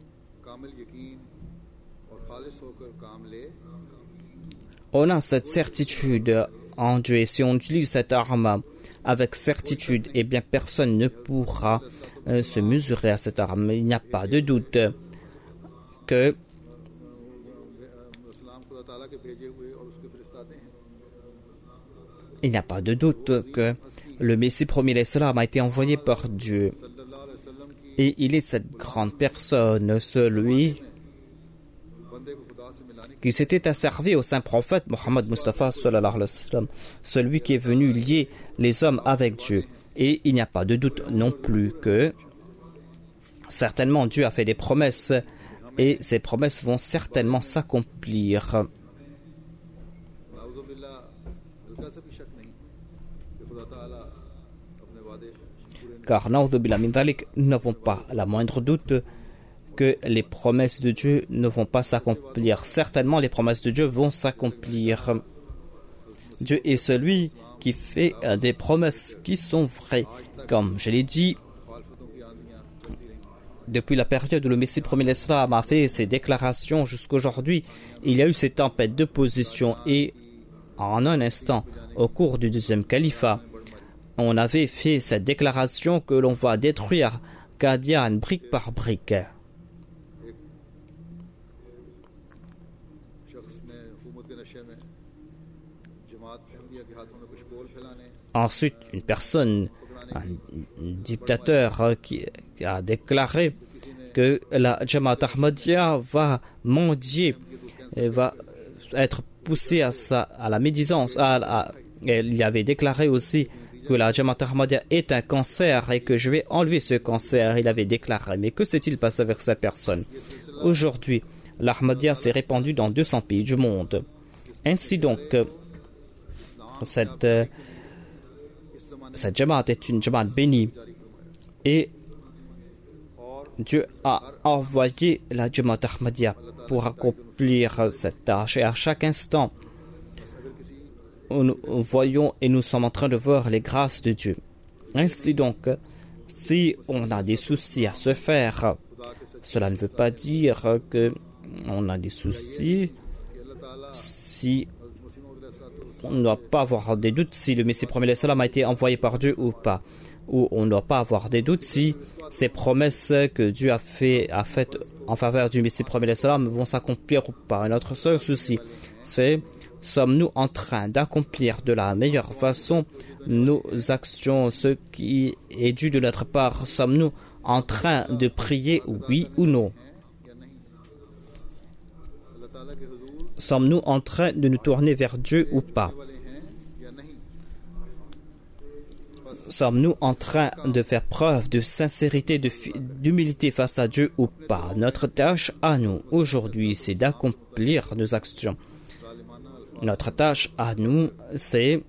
[SPEAKER 4] on a cette certitude en Dieu et si on utilise cette arme avec certitude, eh bien personne ne pourra se mesurer à cette arme. Il n'y a pas de doute que le Messie premier l'Islam a été envoyé par Dieu. Et il est cette grande personne, celui qui s'était asservi au saint prophète Mohammed Mustafa sallallahu alayhi wa sallam, celui qui est venu lier les hommes avec Dieu. Et il n'y a pas de doute non plus que certainement Dieu a fait des promesses et ces promesses vont certainement s'accomplir. Car nous n'avons pas la moindre doute que les promesses de Dieu ne vont pas s'accomplir. Certainement, les promesses de Dieu vont s'accomplir. Dieu est celui qui fait des promesses qui sont vraies. Comme je l'ai dit, depuis la période où le Messie premier l'Islam a fait ses déclarations jusqu'aujourd'hui, il y a eu ces tempêtes de position et en un instant, au cours du deuxième califat, on avait fait cette déclaration que l'on va détruire Qadian brique par brique. Ensuite, une personne, un dictateur qui a déclaré que la Jamaat Ahmadiyya va mendier, et va être poussée à la médisance. Il avait déclaré aussi que la Jamaat Ahmadiyya est un cancer et que je vais enlever ce cancer. Il avait déclaré. Mais que s'est-il passé avec cette personne? Aujourd'hui, l'Ahmadiyya s'est répandue dans 200 pays du monde. Ainsi donc, cette Jamaat est une Jamaat bénie. Et Dieu a envoyé la Jamaat Ahmadiyya pour accomplir cette tâche. Et à chaque instant, nous voyons et nous sommes en train de voir les grâces de Dieu. Ainsi donc, si on a des soucis à se faire, cela ne veut pas dire que on a des soucis. Si on ne doit pas avoir des doutes si le Messie premier l'Islam a été envoyé par Dieu ou pas. Ou on ne doit pas avoir des doutes si ces promesses que Dieu a faites en faveur du Messie premier l'Islam vont s'accomplir ou pas. Et notre seul souci, c'est: sommes-nous en train d'accomplir de la meilleure façon nos actions, ce qui est dû de notre part? Sommes-nous en train de prier, oui ou non? Sommes-nous en train de nous tourner vers Dieu ou pas? Sommes-nous en train de faire preuve de sincérité, d'humilité face à Dieu ou pas? Notre tâche à nous aujourd'hui, c'est d'accomplir nos actions. Notre tâche à nous, c'est,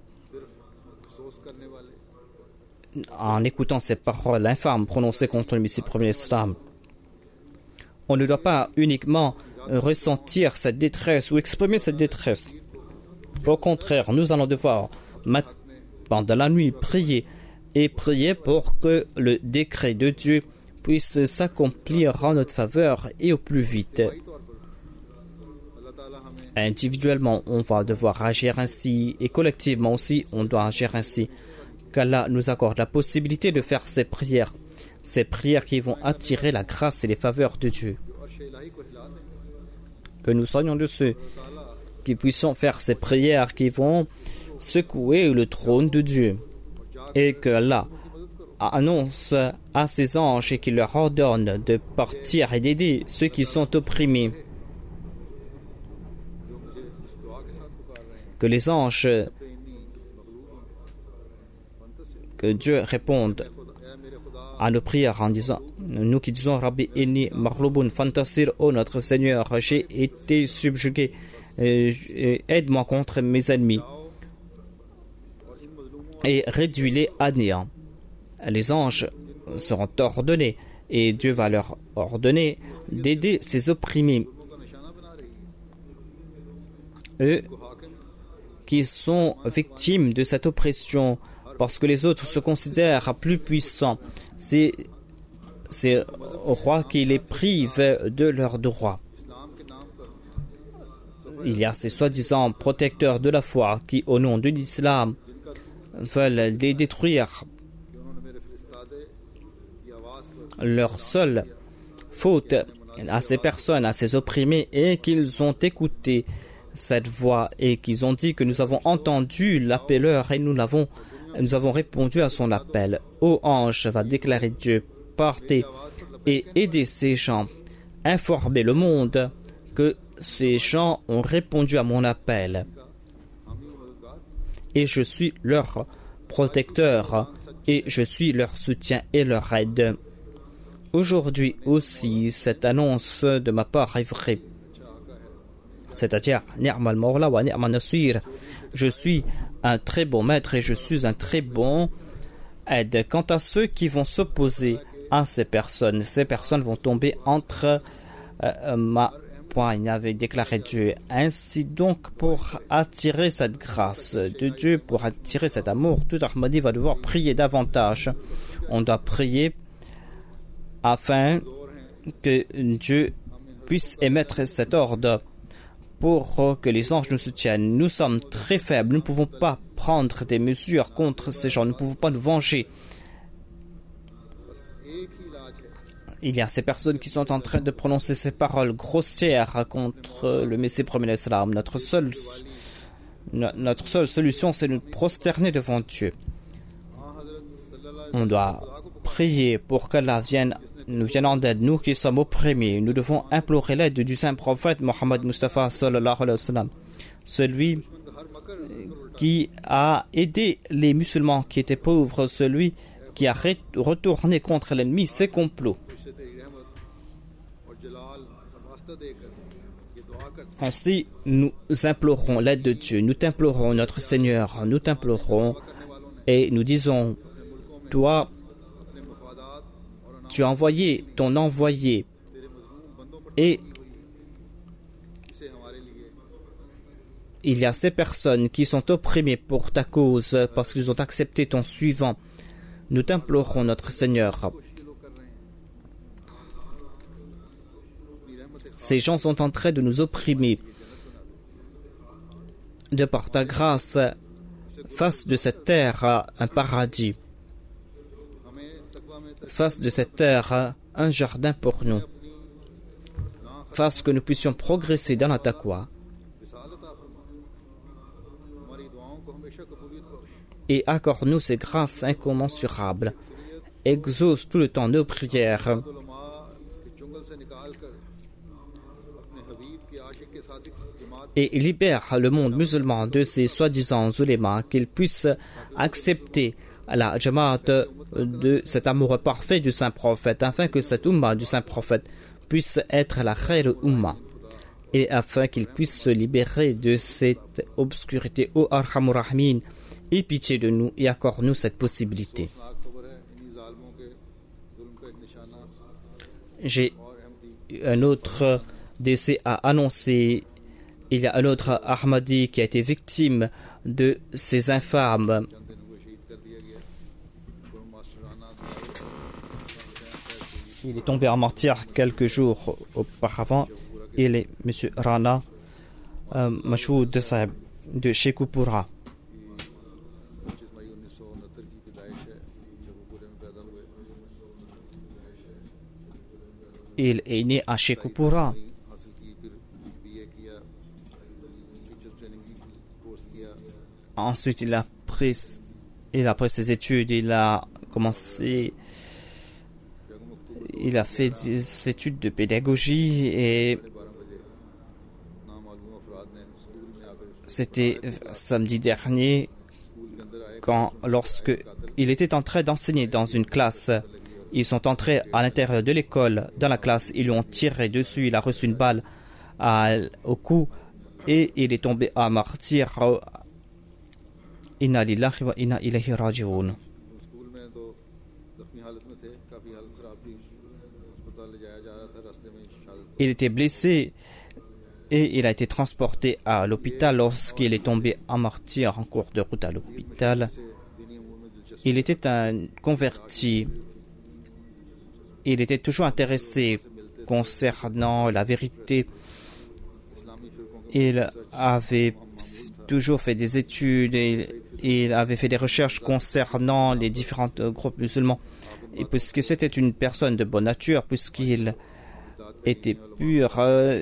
[SPEAKER 4] en écoutant ces paroles infâmes prononcées contre le Messie premier Islam, on ne doit pas uniquement ressentir cette détresse ou exprimer cette détresse. Au contraire, nous allons devoir, pendant la nuit, prier et prier pour que le décret de Dieu puisse s'accomplir en notre faveur et au plus vite. Individuellement, on va devoir agir ainsi et collectivement aussi, on doit agir ainsi. Qu'Allah nous accorde la possibilité de faire ces prières qui vont attirer la grâce et les faveurs de Dieu. Que nous soyons de ceux qui puissent faire ces prières qui vont secouer le trône de Dieu. Et que Allah annonce à ses anges et qu'il leur ordonne de partir et d'aider ceux qui sont opprimés. Que les anges, que Dieu réponde à nos prières en disant, nous qui disons Rabbi inni maghloubun fantasir, ô notre Seigneur, j'ai été subjugué, aide-moi contre mes ennemis et réduis-les à néant. Les anges seront ordonnés et Dieu va leur ordonner d'aider ses opprimés, eux qui sont victimes de cette oppression parce que les autres se considèrent plus puissants. C'est au roi qui les prive de leurs droits. Il y a ces soi-disant protecteurs de la foi qui, au nom de l'islam, veulent les détruire. Leur seule faute à ces personnes, à ces opprimés, est qu'ils ont écouté cette voix et qu'ils ont dit que nous avons entendu l'appeleur et nous avons répondu à son appel. Ô ange, va déclarer Dieu, partez et aidez ces gens, informez le monde que ces gens ont répondu à mon appel. Et je suis leur protecteur et je suis leur soutien et leur aide. Aujourd'hui aussi, cette annonce de ma part est vraie. C'est-à-dire, Ni'mal Mawla wa Ni'mal Nasir. Je suis un très bon maître et je suis un très bon aide. Quant à ceux qui vont s'opposer à ces personnes vont tomber entre ma poigne, avait déclaré Dieu. Ainsi donc, pour attirer cette grâce de Dieu, pour attirer cet amour, tout Ahmadi va devoir prier davantage. On doit prier afin que Dieu puisse émettre cet ordre pour que les anges nous soutiennent. Nous sommes très faibles, nous ne pouvons pas prendre des mesures contre ces gens, nous ne pouvons pas nous venger. Il y a ces personnes qui sont en train de prononcer ces paroles grossières contre le Messie premier Islam. Notre seule solution, c'est de nous prosterner devant Dieu. On doit prier pour qu'Allah nous vienne en aide, nous qui sommes opprimés. Nous devons implorer l'aide du saint prophète Mohammed Mustafa sallallahu alayhi wa sallam, celui qui a aidé les musulmans qui étaient pauvres, celui qui a retourné contre l'ennemi ses complots. Ainsi, nous implorons l'aide de Dieu, nous t'implorons notre Seigneur, nous t'implorons et nous disons, toi, tu as envoyé ton envoyé et il y a ces personnes qui sont opprimées pour ta cause parce qu'ils ont accepté ton suivant. Nous t'implorons notre Seigneur. Ces gens sont en train de nous opprimer. De par ta grâce, fasse de cette terre un paradis. Fasse de cette terre un jardin pour nous. Fasse que nous puissions progresser dans la taqwa. Et accorde-nous ces grâces incommensurables. Exauce tout le temps nos prières. et libère le monde musulman de ces soi-disant ulémas, qu'ils puissent accepter la jamaat de cet amour parfait du saint prophète, afin que cette umma du saint prophète puisse être la khayr umma, et afin qu'ils puissent se libérer de cette obscurité. Ô Arhamur Rahimin, aie pitié de nous et accorde-nous cette possibilité. J'ai un autre décès à annoncer. Il y a un autre Ahmadi qui a été victime de ces infâmes. Il est tombé en martyr quelques jours auparavant. Il est M. Rana Mashoud Sahib de Sheikhupura. Il est né à Sheikhupura. Ensuite, il a pris ses études, il a fait des études de pédagogie et c'était samedi dernier lorsque il était en train d'enseigner dans une classe. Ils sont entrés à l'intérieur de l'école, dans la classe, ils lui ont tiré dessus, il a reçu une balle au cou et il est tombé à martyr. Inna lillahi wa inna ilayhi raji'un. Il était blessé et il a été transporté à l'hôpital lorsqu'il est tombé en martyr en cours de route à l'hôpital. Il était un converti. Il était toujours intéressé concernant la vérité. Il avait toujours fait des études et il avait fait des recherches concernant les différents groupes musulmans. Et puisque c'était une personne de bonne nature, puisqu'il était pur,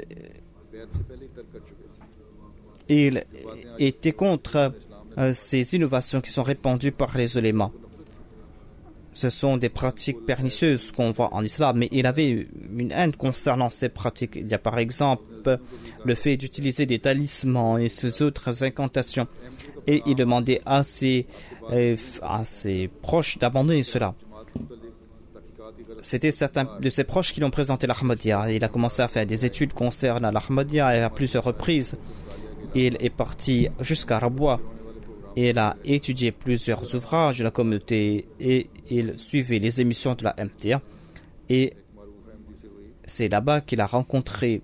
[SPEAKER 4] il était contre ces innovations qui sont répandues par les ulémas. Ce sont des pratiques pernicieuses qu'on voit en islam, mais il avait une haine concernant ces pratiques. Il y a par exemple le fait d'utiliser des talismans et ces autres incantations. Et il demandait à ses proches d'abandonner cela. C'était certains de ses proches qui l'ont présenté l'Ahmadiyya. Il a commencé à faire des études concernant l'Ahmadiyya et à plusieurs reprises. Il est parti jusqu'à Rabwa. Il a étudié plusieurs ouvrages de la communauté et il suivait les émissions de la MTA. Et c'est là-bas qu'il a rencontré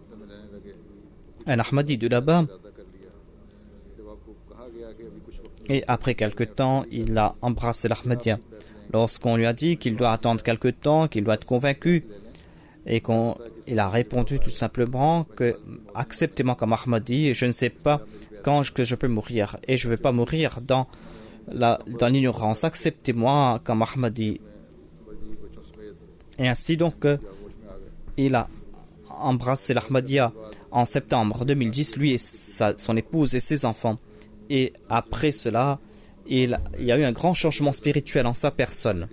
[SPEAKER 4] un Ahmadi de là-bas. Et après quelque temps, il a embrassé l'Ahmadiyya. Lorsqu'on lui a dit qu'il doit attendre quelque temps, qu'il doit être convaincu, et il a répondu tout simplement que acceptez-moi comme Ahmadi et je ne sais pas quand que je peux mourir et je ne veux pas mourir dans l'ignorance. Acceptez-moi comme Ahmadi. Et ainsi donc, il a embrassé l'Ahmadiyya en septembre 2010, lui et son épouse et ses enfants. Et après cela, il y a eu un grand changement spirituel en sa personne.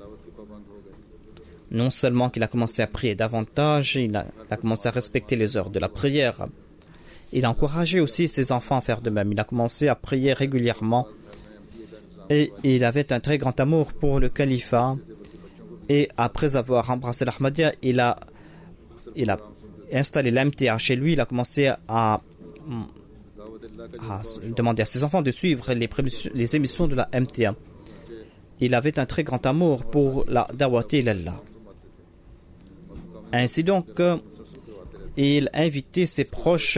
[SPEAKER 4] Non seulement qu'il a commencé à prier davantage, il a commencé à respecter les heures de la prière. Il a encouragé aussi ses enfants à faire de même. Il a commencé à prier régulièrement. Et il avait un très grand amour pour le califat. Et après avoir embrassé l'Ahmadiyya, il a installé l'MTA chez lui. Il a commencé à demander à ses enfants de suivre les émissions de la MTA. Il avait un très grand amour pour la da'wat ilallah. Ainsi donc, il invitait ses proches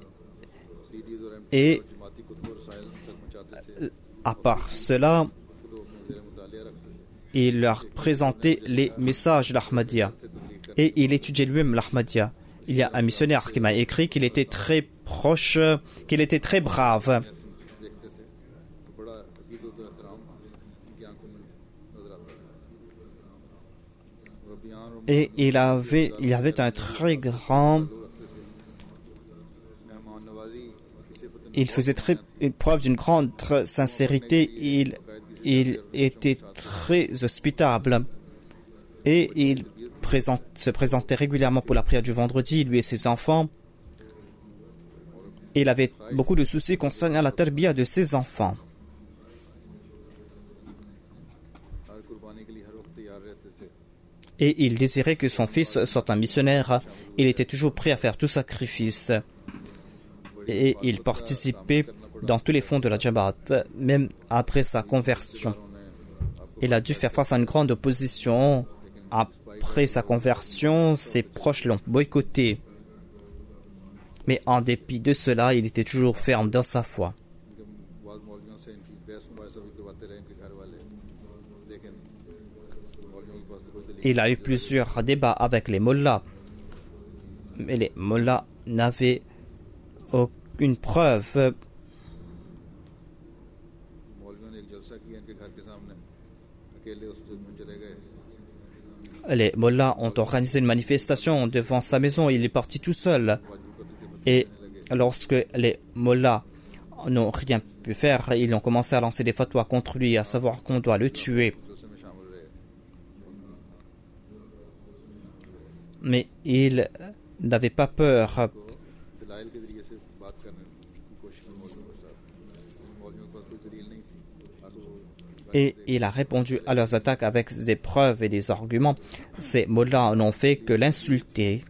[SPEAKER 4] et à part cela, il leur présentait les messages de l'Ahmadiyya et il étudiait lui-même l'Ahmadiyya. Il y a un missionnaire qui m'a écrit qu'il était très proche, qu'il était très brave. Et il avait un très grand... Il faisait preuve d'une grande sincérité. Il était très hospitable. Et se présentait régulièrement pour la prière du vendredi, lui et ses enfants. Il avait beaucoup de soucis concernant la tarbiya de ses enfants. Et il désirait que son fils soit un missionnaire. Il était toujours prêt à faire tout sacrifice. Et il participait dans tous les fonds de la Jamaat, même après sa conversion. Il a dû faire face à une grande opposition. Après sa conversion, ses proches l'ont boycotté. Mais en dépit de cela, il était toujours ferme dans sa foi. Il a eu plusieurs débats avec les mollahs. Mais les mollahs n'avaient aucune preuve. Les mollahs ont organisé une manifestation devant sa maison. Il est parti tout seul. Et lorsque les mollahs n'ont rien pu faire, ils ont commencé à lancer des fatwas contre lui, à savoir qu'on doit le tuer. Mais il n'avait pas peur. Et il a répondu à leurs attaques avec des preuves et des arguments. Ces mollahs n'ont fait que l'insulter.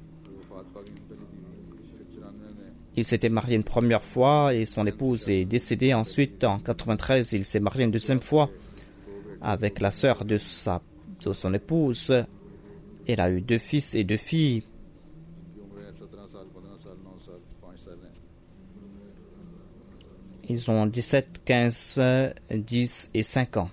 [SPEAKER 4] Il s'était marié une première fois et son épouse est décédée. Ensuite, en 1993, il s'est marié une deuxième fois avec la sœur de son épouse. Il a eu 2 fils et 2 filles. Ils ont 17, 15, 10 et 5 ans.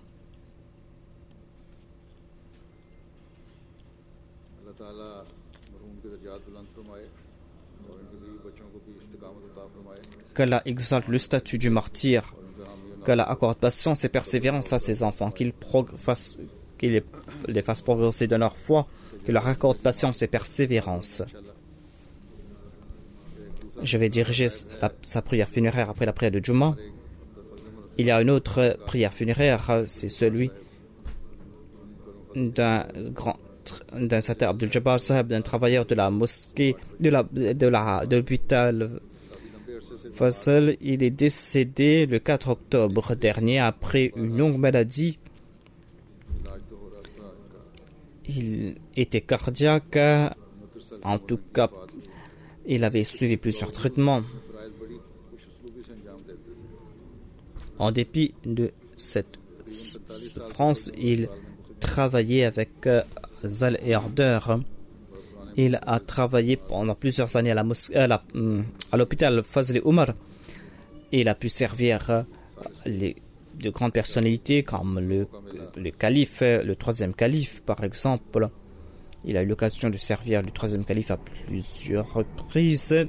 [SPEAKER 4] Qu'Allah exalte le statut du martyr, qu'Allah accorde patience et persévérance à ses enfants, qu'il les fasse progresser dans leur foi, qu'il leur accorde patience et persévérance. Je vais diriger sa prière funéraire après la prière de Jumu'ah. Il y a une autre prière funéraire, c'est celui d'un Sater Abdul Jabbar Sahib, d'un travailleur de la mosquée, de l'hôpital Faisal. Il est décédé le 4 octobre dernier après une longue maladie. Il était cardiaque, en tout cas, il avait suivi plusieurs traitements. En dépit de cette souffrance, il travaillait avec zèle et ardeur. Il a travaillé pendant plusieurs années à l'hôpital Fazl Omar. Il a pu servir de grandes personnalités comme le calife, le 3e calife par exemple. Il a eu l'occasion de servir le 3e calife à plusieurs reprises.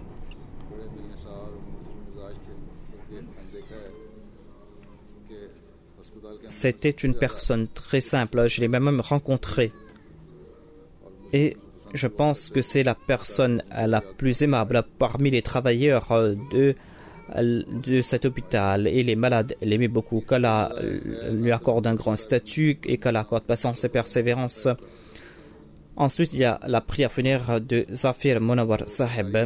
[SPEAKER 4] C'était une personne très simple, je l'ai même rencontré. Et je pense que c'est la personne la plus aimable parmi les travailleurs de cet hôpital. Et les malades l'aimaient beaucoup. Qu'Allah lui accorde un grand statut et qu'Allah accorde patience et persévérance. Ensuite, il y a la prière funéraire de Zafir Munawar Sahib.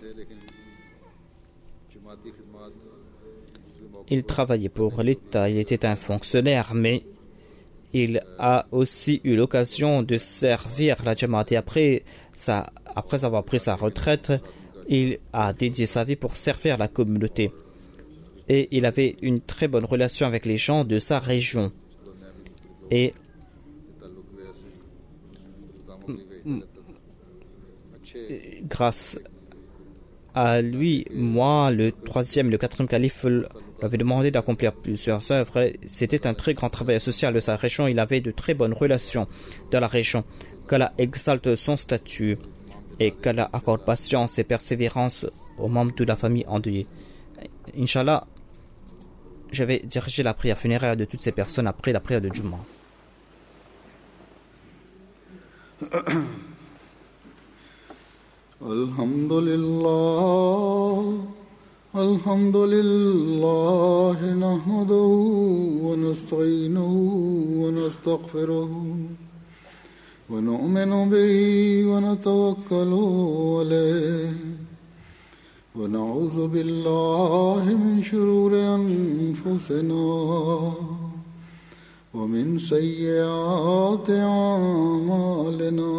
[SPEAKER 4] Il travaillait pour l'État, il était un fonctionnaire, mais il a aussi eu l'occasion de servir la Jamaat. Et après avoir pris sa retraite, il a dédié sa vie pour servir la communauté. Et il avait une très bonne relation avec les gens de sa région. Et grâce à lui, moi, le 3e, le 4e calife, l'avait demandé d'accomplir plusieurs œuvres. C'était un très grand travail social de sa région. Il avait de très bonnes relations dans la région. Qu'Allah exalte son statut et qu'Allah accorde patience et persévérance aux membres de la famille endeuillée. Inch'Allah, je vais diriger la prière funéraire de toutes ces personnes après la prière de Jumu'ah.
[SPEAKER 2] الحمد لله نحمده ونستعينه ونستغفره ونؤمن به ونتوكل عليه ونعوذ بالله من شرور أنفسنا ومن سيئات أعمالنا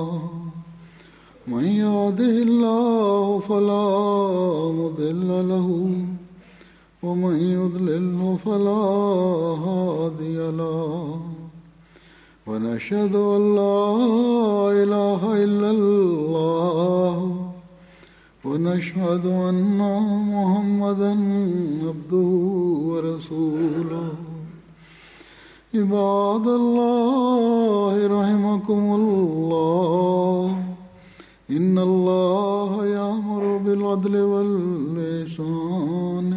[SPEAKER 2] من يهده الله فلا مضل له ومن يضلله فلا هادي له ونشهد أن لا إله إلا الله ونشهد أن محمدا عبده ورسوله عباد الله رحمكم الله إن الله يأمر بالعدل والإحسان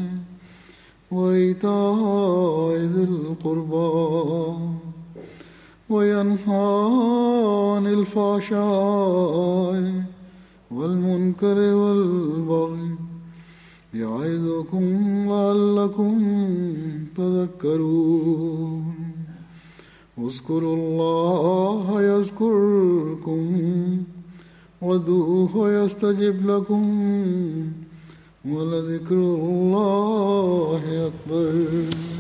[SPEAKER 2] وإيتاء ذي القربى وينهى عن الفحشاء والمنكر والبغي يعظكم لعلكم تذكرون اذكروا الله يذكركم وادعوه يستجب لكم ولذكر الله أكبر